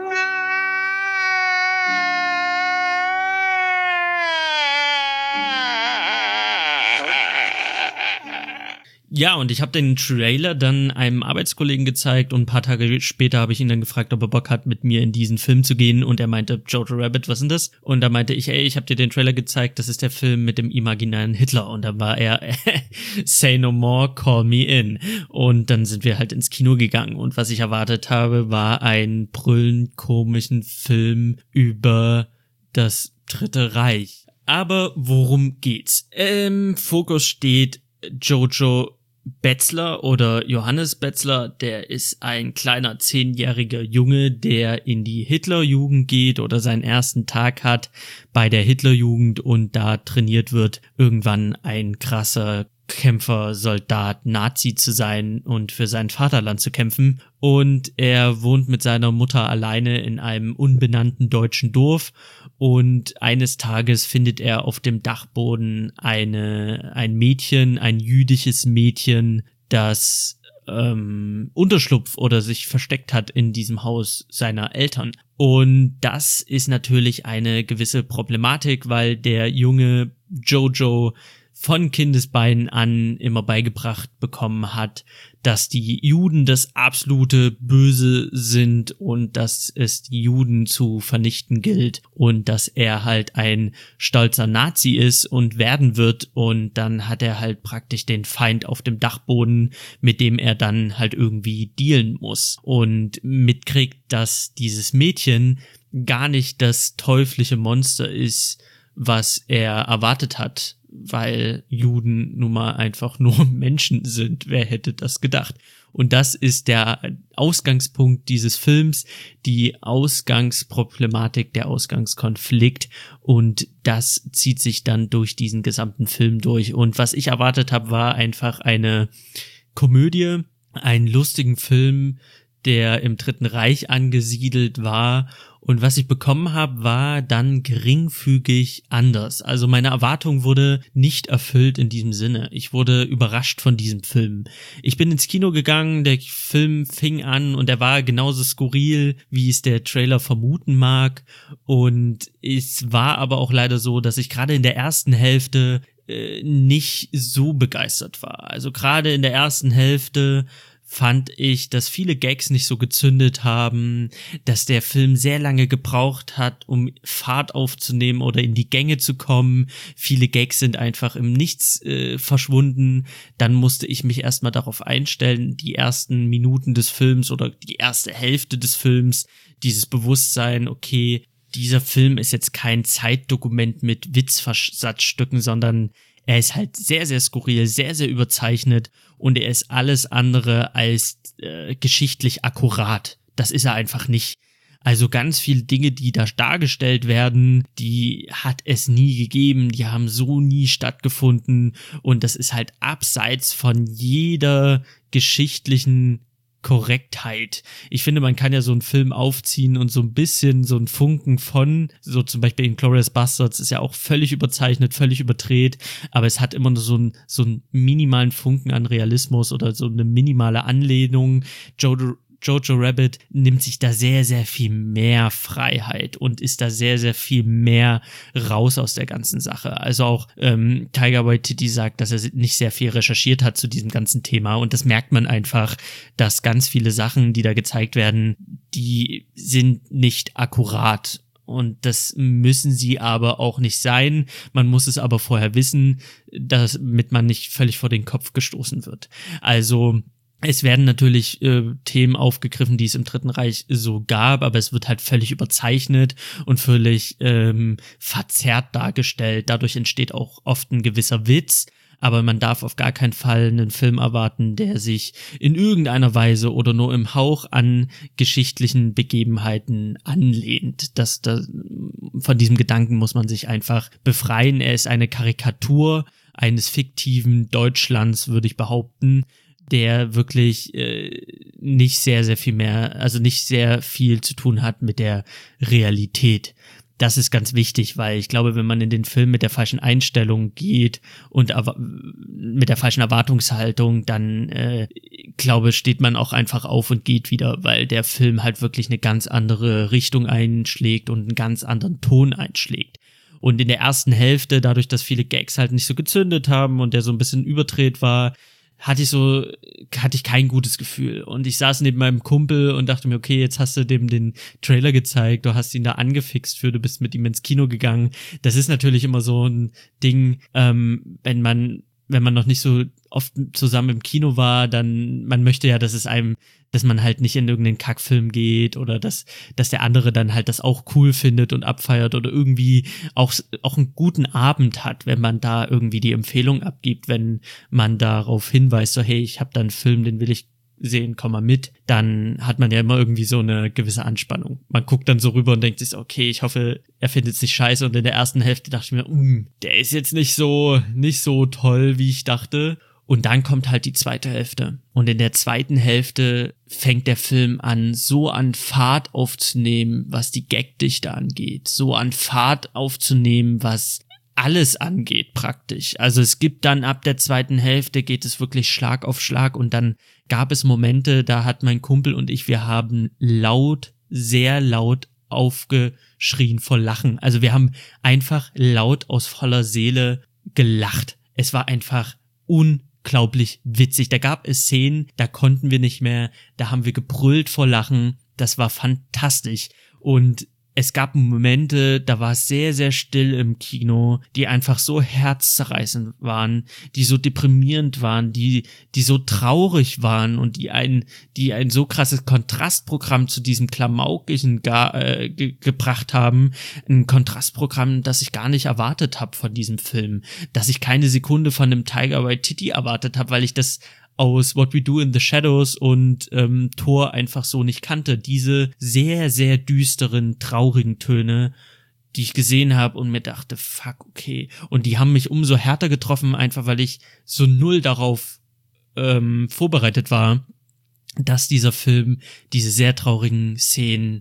Ja, und ich habe den Trailer dann einem Arbeitskollegen gezeigt, und ein paar Tage später habe ich ihn dann gefragt, ob er Bock hat, mit mir in diesen Film zu gehen, und er meinte, Jojo Rabbit, was ist denn das? Und da meinte ich, ich habe dir den Trailer gezeigt, das ist der Film mit dem imaginären Hitler, und dann war er, say no more, call me in. Und dann sind wir halt ins Kino gegangen, und was ich erwartet habe, war ein brüllend komischen Film über das Dritte Reich. Aber worum geht's? Im Fokus steht Jojo Betzler oder Johannes Betzler, der ist ein kleiner 10-jähriger Junge, der in die Hitlerjugend geht oder seinen ersten Tag hat bei der Hitlerjugend und da trainiert wird, irgendwann ein krasser Kämpfer, Soldat, Nazi zu sein und für sein Vaterland zu kämpfen. Und er wohnt mit seiner Mutter alleine in einem unbenannten deutschen Dorf, und eines Tages findet er auf dem Dachboden ein Mädchen, ein jüdisches Mädchen, das Unterschlupf oder sich versteckt hat in diesem Haus seiner Eltern. Und das ist natürlich eine gewisse Problematik, weil der junge Jojo von Kindesbeinen an immer beigebracht bekommen hat, dass die Juden das absolute Böse sind und dass es die Juden zu vernichten gilt und dass er halt ein stolzer Nazi ist und werden wird, und dann hat er halt praktisch den Feind auf dem Dachboden, mit dem er dann halt irgendwie dealen muss und mitkriegt, dass dieses Mädchen gar nicht das teuflische Monster ist, was er erwartet hat, weil Juden nun mal einfach nur Menschen sind. Wer hätte das gedacht? Und das ist der Ausgangspunkt dieses Films, die Ausgangsproblematik, der Ausgangskonflikt, und das zieht sich dann durch diesen gesamten Film durch. Und was ich erwartet habe, war einfach eine Komödie, einen lustigen Film, der im Dritten Reich angesiedelt war, und was ich bekommen habe, war dann geringfügig anders. Also meine Erwartung wurde nicht erfüllt in diesem Sinne. Ich wurde überrascht von diesem Film. Ich bin ins Kino gegangen, der Film fing an und er war genauso skurril, wie es der Trailer vermuten mag, und es war aber auch leider so, dass ich gerade in der ersten Hälfte nicht so begeistert war. Also gerade in der ersten Hälfte fand ich, dass viele Gags nicht so gezündet haben, dass der Film sehr lange gebraucht hat, um Fahrt aufzunehmen oder in die Gänge zu kommen. Viele Gags sind einfach im Nichts verschwunden. Dann musste ich mich erstmal darauf einstellen, die ersten Minuten des Films oder die erste Hälfte des Films, dieses Bewusstsein, okay, dieser Film ist jetzt kein Zeitdokument mit Witzversatzstücken, sondern er ist halt sehr, sehr skurril, sehr, sehr überzeichnet, und er ist alles andere als geschichtlich akkurat. Das ist er einfach nicht. Also ganz viele Dinge, die da dargestellt werden, die hat es nie gegeben, die haben so nie stattgefunden, und das ist halt abseits von jeder geschichtlichen Korrektheit. Ich finde, man kann ja so einen Film aufziehen und so ein bisschen so einen Funken von, so zum Beispiel Inglourious Basterds ist ja auch völlig überzeichnet, völlig überdreht, aber es hat immer nur so einen minimalen Funken an Realismus oder so eine minimale Anlehnung. Jojo Rabbit nimmt sich da sehr, sehr viel mehr Freiheit und ist da sehr, sehr viel mehr raus aus der ganzen Sache. Also auch Taika Waititi sagt, dass er nicht sehr viel recherchiert hat zu diesem ganzen Thema, und das merkt man einfach, dass ganz viele Sachen, die da gezeigt werden, die sind nicht akkurat. Und das müssen sie aber auch nicht sein. Man muss es aber vorher wissen, damit man nicht völlig vor den Kopf gestoßen wird. Also es werden natürlich Themen aufgegriffen, die es im Dritten Reich so gab, aber es wird halt völlig überzeichnet und völlig verzerrt dargestellt. Dadurch entsteht auch oft ein gewisser Witz, aber man darf auf gar keinen Fall einen Film erwarten, der sich in irgendeiner Weise oder nur im Hauch an geschichtlichen Begebenheiten anlehnt. Von diesem Gedanken muss man sich einfach befreien. Er ist eine Karikatur eines fiktiven Deutschlands, würde ich behaupten, der wirklich nicht sehr, sehr viel mehr, also nicht sehr viel zu tun hat mit der Realität. Das ist ganz wichtig, weil ich glaube, wenn man in den Film mit der falschen Einstellung geht und mit der falschen Erwartungshaltung, dann glaube, steht man auch einfach auf und geht wieder, weil der Film halt wirklich eine ganz andere Richtung einschlägt und einen ganz anderen Ton einschlägt. Und in der ersten Hälfte, dadurch, dass viele Gags halt nicht so gezündet haben und der so ein bisschen überdreht war, hatte ich kein gutes Gefühl. Und ich saß neben meinem Kumpel und dachte mir, okay, jetzt hast du dem den Trailer gezeigt, du hast ihn da angefixt du bist mit ihm ins Kino gegangen. Das ist natürlich immer so ein Ding, wenn man noch nicht so oft zusammen im Kino war, dann, man möchte ja, dass man halt nicht in irgendeinen Kackfilm geht oder dass der andere dann halt das auch cool findet und abfeiert oder irgendwie auch einen guten Abend hat, wenn man da irgendwie die Empfehlung abgibt, wenn man darauf hinweist, so hey, ich habe da einen Film, den will ich sehen, komm mal mit, dann hat man ja immer irgendwie so eine gewisse Anspannung. Man guckt dann so rüber und denkt sich so, okay, ich hoffe, er findet es nicht scheiße, und in der ersten Hälfte dachte ich mir, der ist jetzt nicht so toll, wie ich dachte. Und dann kommt halt die zweite Hälfte. Und in der zweiten Hälfte fängt der Film an, so an Fahrt aufzunehmen, was die Gagdichte angeht. So an Fahrt aufzunehmen, was alles angeht praktisch. Also es gibt dann ab der zweiten Hälfte geht es wirklich Schlag auf Schlag und dann gab es Momente, da hat mein Kumpel und ich, wir haben sehr laut aufgeschrien vor Lachen. Also wir haben einfach laut aus voller Seele gelacht. Es war einfach unglaublich witzig. Da gab es Szenen, da konnten wir nicht mehr, da haben wir gebrüllt vor Lachen. Das war fantastisch. Und es gab Momente, da war es sehr, sehr still im Kino, die einfach so herzzerreißend waren, die so deprimierend waren, die so traurig waren und die ein so krasses Kontrastprogramm zu diesem Klamaukigen gebracht haben. Ein Kontrastprogramm, das ich gar nicht erwartet habe von diesem Film. Dass ich keine Sekunde von einem Tiger Waititi erwartet habe, weil ich das aus What We Do in the Shadows und Thor einfach so nicht kannte. Diese sehr, sehr düsteren, traurigen Töne, die ich gesehen habe und mir dachte, fuck, okay. Und die haben mich umso härter getroffen, einfach weil ich so null darauf vorbereitet war, dass dieser Film diese sehr traurigen Szenen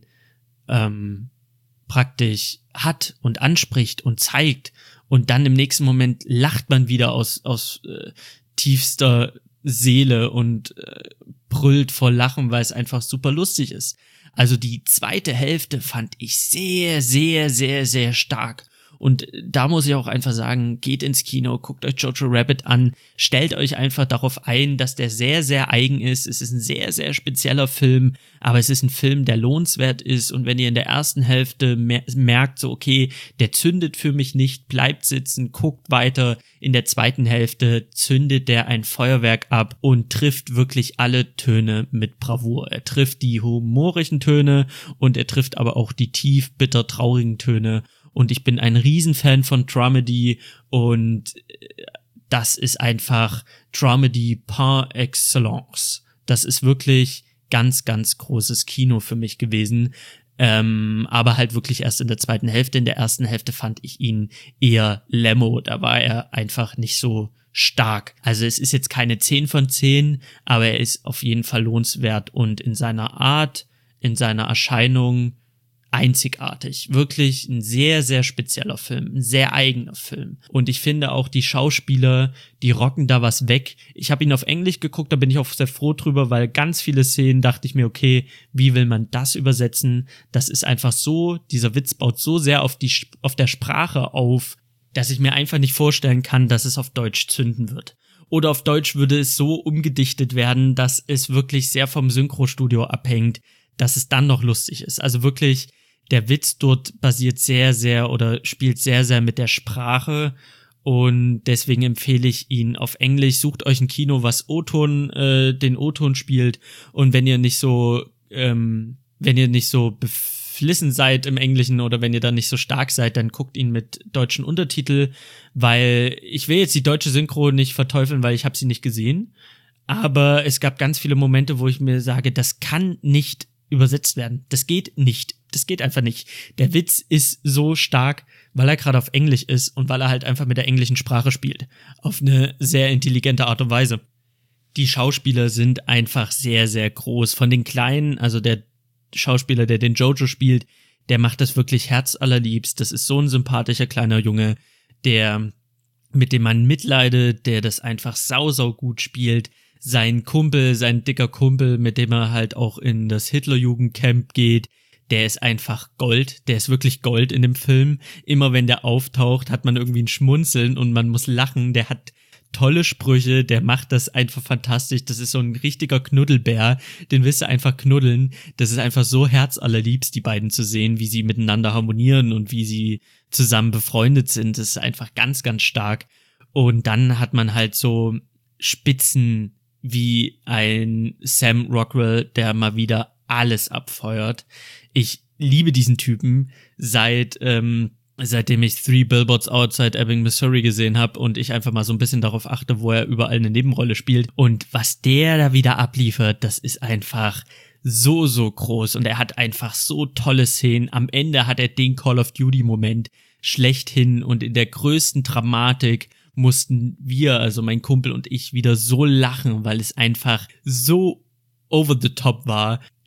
praktisch hat und anspricht und zeigt. Und dann im nächsten Moment lacht man wieder aus tiefster Seele und brüllt vor Lachen, weil es einfach super lustig ist. Also die zweite Hälfte fand ich sehr, sehr, sehr, sehr stark. Und da muss ich auch einfach sagen, geht ins Kino, guckt euch Jojo Rabbit an, stellt euch einfach darauf ein, dass der sehr, sehr eigen ist. Es ist ein sehr, sehr spezieller Film, aber es ist ein Film, der lohnenswert ist. Und wenn ihr in der ersten Hälfte merkt, so okay, der zündet für mich nicht, bleibt sitzen, guckt weiter. In der zweiten Hälfte zündet der ein Feuerwerk ab und trifft wirklich alle Töne mit Bravour. Er trifft die humorigen Töne und er trifft aber auch die tief bitter traurigen Töne. Und ich bin ein Riesenfan von Dramedy und das ist einfach Dramedy par excellence. Das ist wirklich ganz, ganz großes Kino für mich gewesen. Aber halt wirklich erst in der zweiten Hälfte. In der ersten Hälfte fand ich ihn eher Lemmo. Da war er einfach nicht so stark. Also es ist jetzt keine 10 von 10, aber er ist auf jeden Fall lohnenswert und in seiner Art, in seiner Erscheinung einzigartig. Wirklich ein sehr, sehr spezieller Film, ein sehr eigener Film. Und ich finde auch die Schauspieler, die rocken da was weg. Ich habe ihn auf Englisch geguckt, da bin ich auch sehr froh drüber, weil ganz viele Szenen dachte ich mir, okay, wie will man das übersetzen? Das ist einfach so, dieser Witz baut so sehr auf der Sprache auf, dass ich mir einfach nicht vorstellen kann, dass es auf Deutsch zünden wird. Oder auf Deutsch würde es so umgedichtet werden, dass es wirklich sehr vom Synchrostudio abhängt, dass es dann noch lustig ist. Also wirklich, der Witz dort basiert sehr, sehr oder spielt sehr, sehr mit der Sprache und deswegen empfehle ich ihn auf Englisch. Sucht euch ein Kino, was den O-Ton spielt und wenn ihr nicht so beflissen seid im Englischen oder wenn ihr da nicht so stark seid, dann guckt ihn mit deutschen Untertitel, weil ich will jetzt die deutsche Synchro nicht verteufeln, weil ich habe sie nicht gesehen, aber es gab ganz viele Momente, wo ich mir sage, das kann nicht übersetzt werden. Das geht nicht. Das geht einfach nicht. Der Witz ist so stark, weil er gerade auf Englisch ist und weil er halt einfach mit der englischen Sprache spielt. Auf eine sehr intelligente Art und Weise. Die Schauspieler sind einfach sehr, sehr groß. Von den Kleinen, also der Schauspieler, der den Jojo spielt, der macht das wirklich herzallerliebst. Das ist so ein sympathischer kleiner Junge, mit dem man mitleidet, der das einfach sau gut spielt. Sein dicker Kumpel, mit dem er halt auch in das Hitlerjugendcamp geht, der ist einfach Gold, der ist wirklich Gold in dem Film. Immer wenn der auftaucht, hat man irgendwie ein Schmunzeln und man muss lachen, der hat tolle Sprüche, der macht das einfach fantastisch, das ist so ein richtiger Knuddelbär, den willst du einfach knuddeln, das ist einfach so herzallerliebst, die beiden zu sehen, wie sie miteinander harmonieren und wie sie zusammen befreundet sind, das ist einfach ganz, ganz stark. Und dann hat man halt so Spitzen wie ein Sam Rockwell, der mal wieder alles abfeuert. Ich liebe diesen Typen seitdem ich 3 Billboards Outside Ebbing, Missouri gesehen habe und ich einfach mal so ein bisschen darauf achte, wo er überall eine Nebenrolle spielt. Und was der da wieder abliefert, das ist einfach so, so groß. Und er hat einfach so tolle Szenen. Am Ende hat er den Call of Duty Moment schlechthin und in der größten Dramatik mussten wir, also mein Kumpel und ich, wieder so lachen, weil es einfach so over the top war.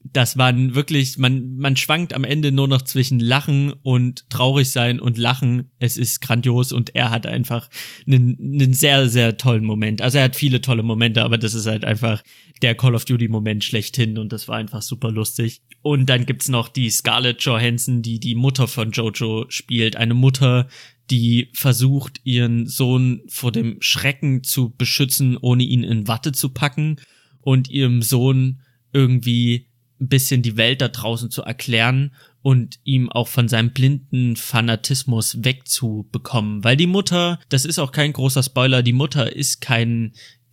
das waren wirklich, man schwankt am Ende nur noch zwischen Lachen und traurig sein und Lachen. Es ist grandios und er hat einfach einen sehr, sehr tollen Moment. Also er hat viele tolle Momente, aber das ist halt einfach der Call of Duty Moment schlechthin und das war einfach super lustig. Und dann gibt's noch die Scarlett Johansson, die die Mutter von Jojo spielt. Eine Mutter, die versucht, ihren Sohn vor dem Schrecken zu beschützen, ohne ihn in Watte zu packen und ihrem Sohn irgendwie ein bisschen die Welt da draußen zu erklären und ihm auch von seinem blinden Fanatismus wegzubekommen. Weil die Mutter, das ist auch kein großer Spoiler, die Mutter ist keine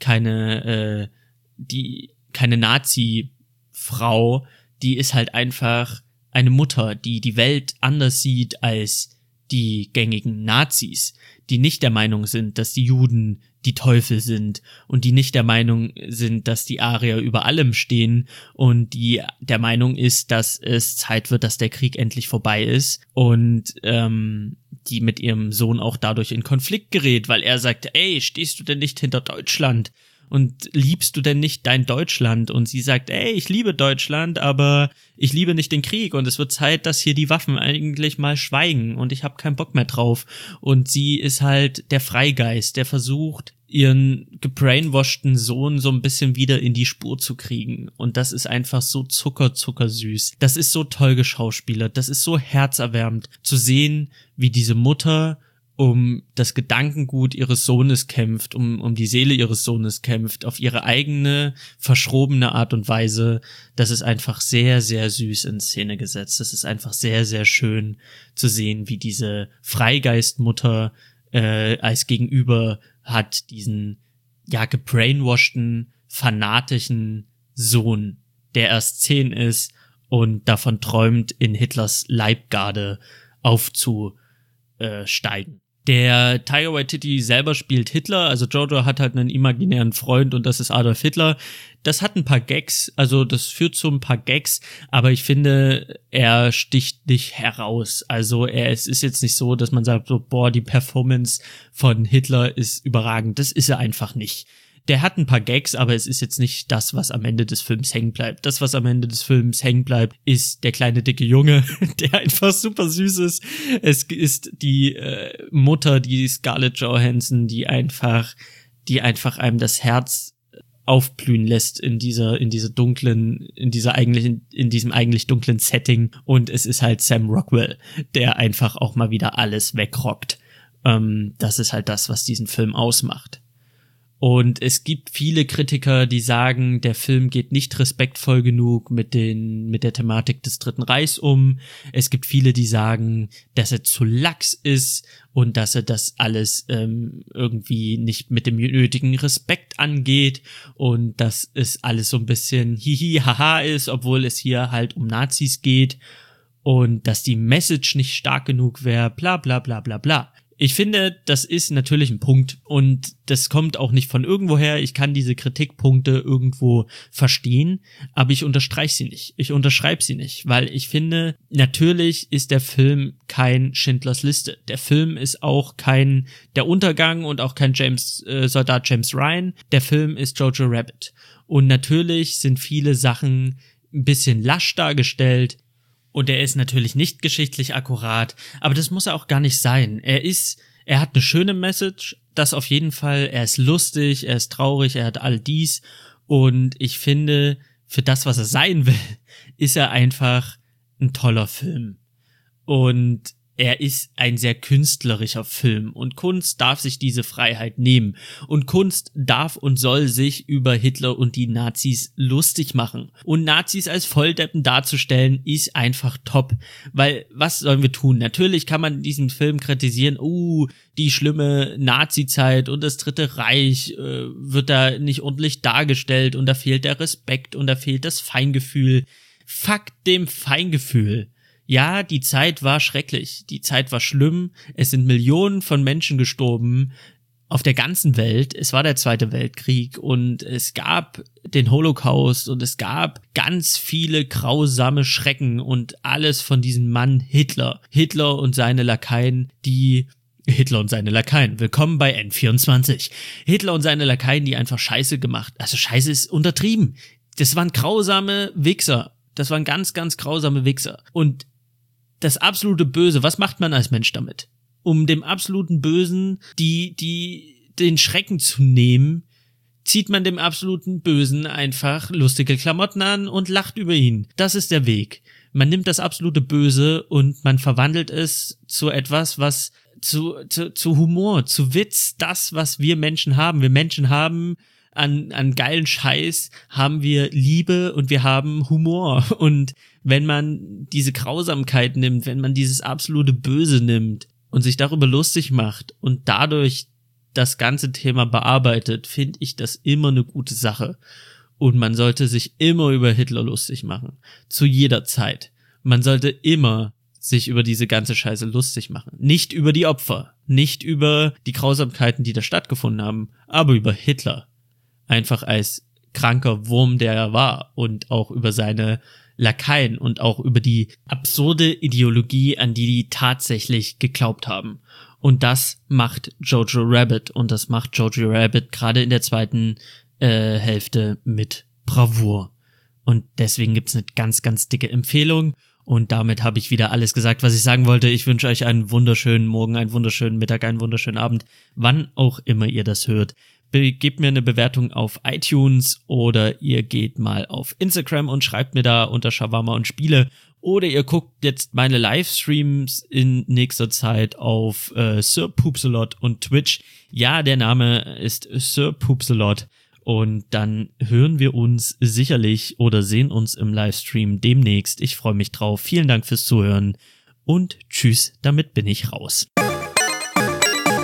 Nazi-Frau, die ist halt einfach eine Mutter, die die Welt anders sieht als die gängigen Nazis, die nicht der Meinung sind, dass die Juden die Teufel sind und die nicht der Meinung sind, dass die Arier über allem stehen und die der Meinung ist, dass es Zeit wird, dass der Krieg endlich vorbei ist und die mit ihrem Sohn auch dadurch in Konflikt gerät, weil er sagt, ey, stehst du denn nicht hinter Deutschland? Und liebst du denn nicht dein Deutschland? Und sie sagt, ey, ich liebe Deutschland, aber ich liebe nicht den Krieg und es wird Zeit, dass hier die Waffen eigentlich mal schweigen und ich habe keinen Bock mehr drauf. Und sie ist halt der Freigeist, der versucht, ihren gebrainwashten Sohn so ein bisschen wieder in die Spur zu kriegen. Und das ist einfach so zuckersüß. Das ist so toll geschauspielert. Das ist so herzerwärmend zu sehen, wie diese Mutter um das Gedankengut ihres Sohnes kämpft, um die Seele ihres Sohnes kämpft, auf ihre eigene, verschrobene Art und Weise. Das ist einfach sehr, sehr süß in Szene gesetzt. Das ist einfach sehr, sehr schön zu sehen, wie diese Freigeistmutter als Gegenüber hat diesen, ja, gebrainwashten, fanatischen Sohn, der erst 10 ist und davon träumt, in Hitlers Leibgarde aufzusteigen. Der Taika Waititi selber spielt Hitler, also Jojo hat halt einen imaginären Freund und das ist Adolf Hitler. Das hat ein paar Gags, also das führt zu ein paar Gags, aber ich finde, er sticht nicht heraus. Also es ist jetzt nicht so, dass man sagt so, boah, die Performance von Hitler ist überragend. Das ist er einfach nicht. Der hat ein paar Gags, aber es ist jetzt nicht das, was am Ende des Films hängen bleibt. Das, was am Ende des Films hängen bleibt, ist der kleine dicke Junge, der einfach super süß ist. Es ist die Mutter, die Scarlett Johansson, die einfach einem das Herz aufblühen lässt in diesem eigentlich dunklen Setting. Und es ist halt Sam Rockwell, der einfach auch mal wieder alles wegrockt. Das ist halt das, was diesen Film ausmacht. Und es gibt viele Kritiker, die sagen, der Film geht nicht respektvoll genug mit der Thematik des Dritten Reichs um. Es gibt viele, die sagen, dass er zu lax ist und dass er das alles irgendwie nicht mit dem nötigen Respekt angeht und dass es alles so ein bisschen hihi haha ist, obwohl es hier halt um Nazis geht und dass die Message nicht stark genug wäre, bla bla bla bla bla. Ich finde, das ist natürlich ein Punkt und das kommt auch nicht von irgendwoher. Ich kann diese Kritikpunkte irgendwo verstehen, aber ich unterstreiche sie nicht. Ich unterschreibe sie nicht, weil ich finde, natürlich ist der Film kein Schindlers Liste. Der Film ist auch kein Der Untergang und auch kein Soldat James Ryan. Der Film ist Jojo Rabbit. Und natürlich sind viele Sachen ein bisschen lasch dargestellt. Und er ist natürlich nicht geschichtlich akkurat, aber das muss er auch gar nicht sein. Er hat eine schöne Message, das auf jeden Fall. Er ist lustig, er ist traurig, er hat all dies. Und ich finde, für das, was er sein will, ist er einfach ein toller Film. Und er ist ein sehr künstlerischer Film und Kunst darf sich diese Freiheit nehmen und Kunst darf und soll sich über Hitler und die Nazis lustig machen und Nazis als Volldeppen darzustellen ist einfach top, weil was sollen wir tun? Natürlich kann man diesen Film kritisieren, die schlimme Nazi-Zeit und das Dritte Reich wird da nicht ordentlich dargestellt und da fehlt der Respekt und da fehlt das Feingefühl. Fuck dem Feingefühl. Ja, die Zeit war schrecklich, die Zeit war schlimm, es sind Millionen von Menschen gestorben auf der ganzen Welt, es war der Zweite Weltkrieg und es gab den Holocaust und es gab ganz viele grausame Schrecken und alles von diesem Mann Hitler und seine Lakaien, willkommen bei N24. Hitler und seine Lakaien, die einfach Scheiße gemacht, also Scheiße ist untertrieben, das waren grausame Wichser. Das waren ganz, ganz grausame Wichser. Und das absolute Böse, was macht man als Mensch damit? Um dem absoluten Bösen den Schrecken zu nehmen, zieht man dem absoluten Bösen einfach lustige Klamotten an und lacht über ihn. Das ist der Weg. Man nimmt das absolute Böse und man verwandelt es zu etwas, was zu Humor, zu Witz, das, was wir Menschen haben. Wir Menschen haben an geilen Scheiß, haben wir Liebe und wir haben Humor. Und wenn man diese Grausamkeit nimmt, wenn man dieses absolute Böse nimmt und sich darüber lustig macht und dadurch das ganze Thema bearbeitet, finde ich das immer eine gute Sache. Und man sollte sich immer über Hitler lustig machen. Zu jeder Zeit. Man sollte immer sich über diese ganze Scheiße lustig machen. Nicht über die Opfer, nicht über die Grausamkeiten, die da stattgefunden haben, aber über Hitler. Einfach als kranker Wurm, der er war, und auch über seine Lakaien und auch über die absurde Ideologie, an die tatsächlich geglaubt haben. Und das macht Jojo Rabbit, und das macht Jojo Rabbit gerade in der zweiten Hälfte mit Bravour. Und deswegen gibt's eine ganz, ganz dicke Empfehlung. Und damit habe ich wieder alles gesagt, was ich sagen wollte. Ich wünsche euch einen wunderschönen Morgen, einen wunderschönen Mittag, einen wunderschönen Abend, wann auch immer ihr das hört. Gebt mir eine Bewertung auf iTunes oder ihr geht mal auf Instagram und schreibt mir da unter Shawarma und Spiele. Oder ihr guckt jetzt meine Livestreams in nächster Zeit auf Sir Poopsalot und Twitch. Ja, der Name ist Sir Poopsalot. Und dann hören wir uns sicherlich oder sehen uns im Livestream demnächst. Ich freue mich drauf. Vielen Dank fürs Zuhören und tschüss, damit bin ich raus.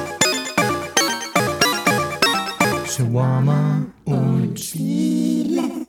Shawarma und Spiele.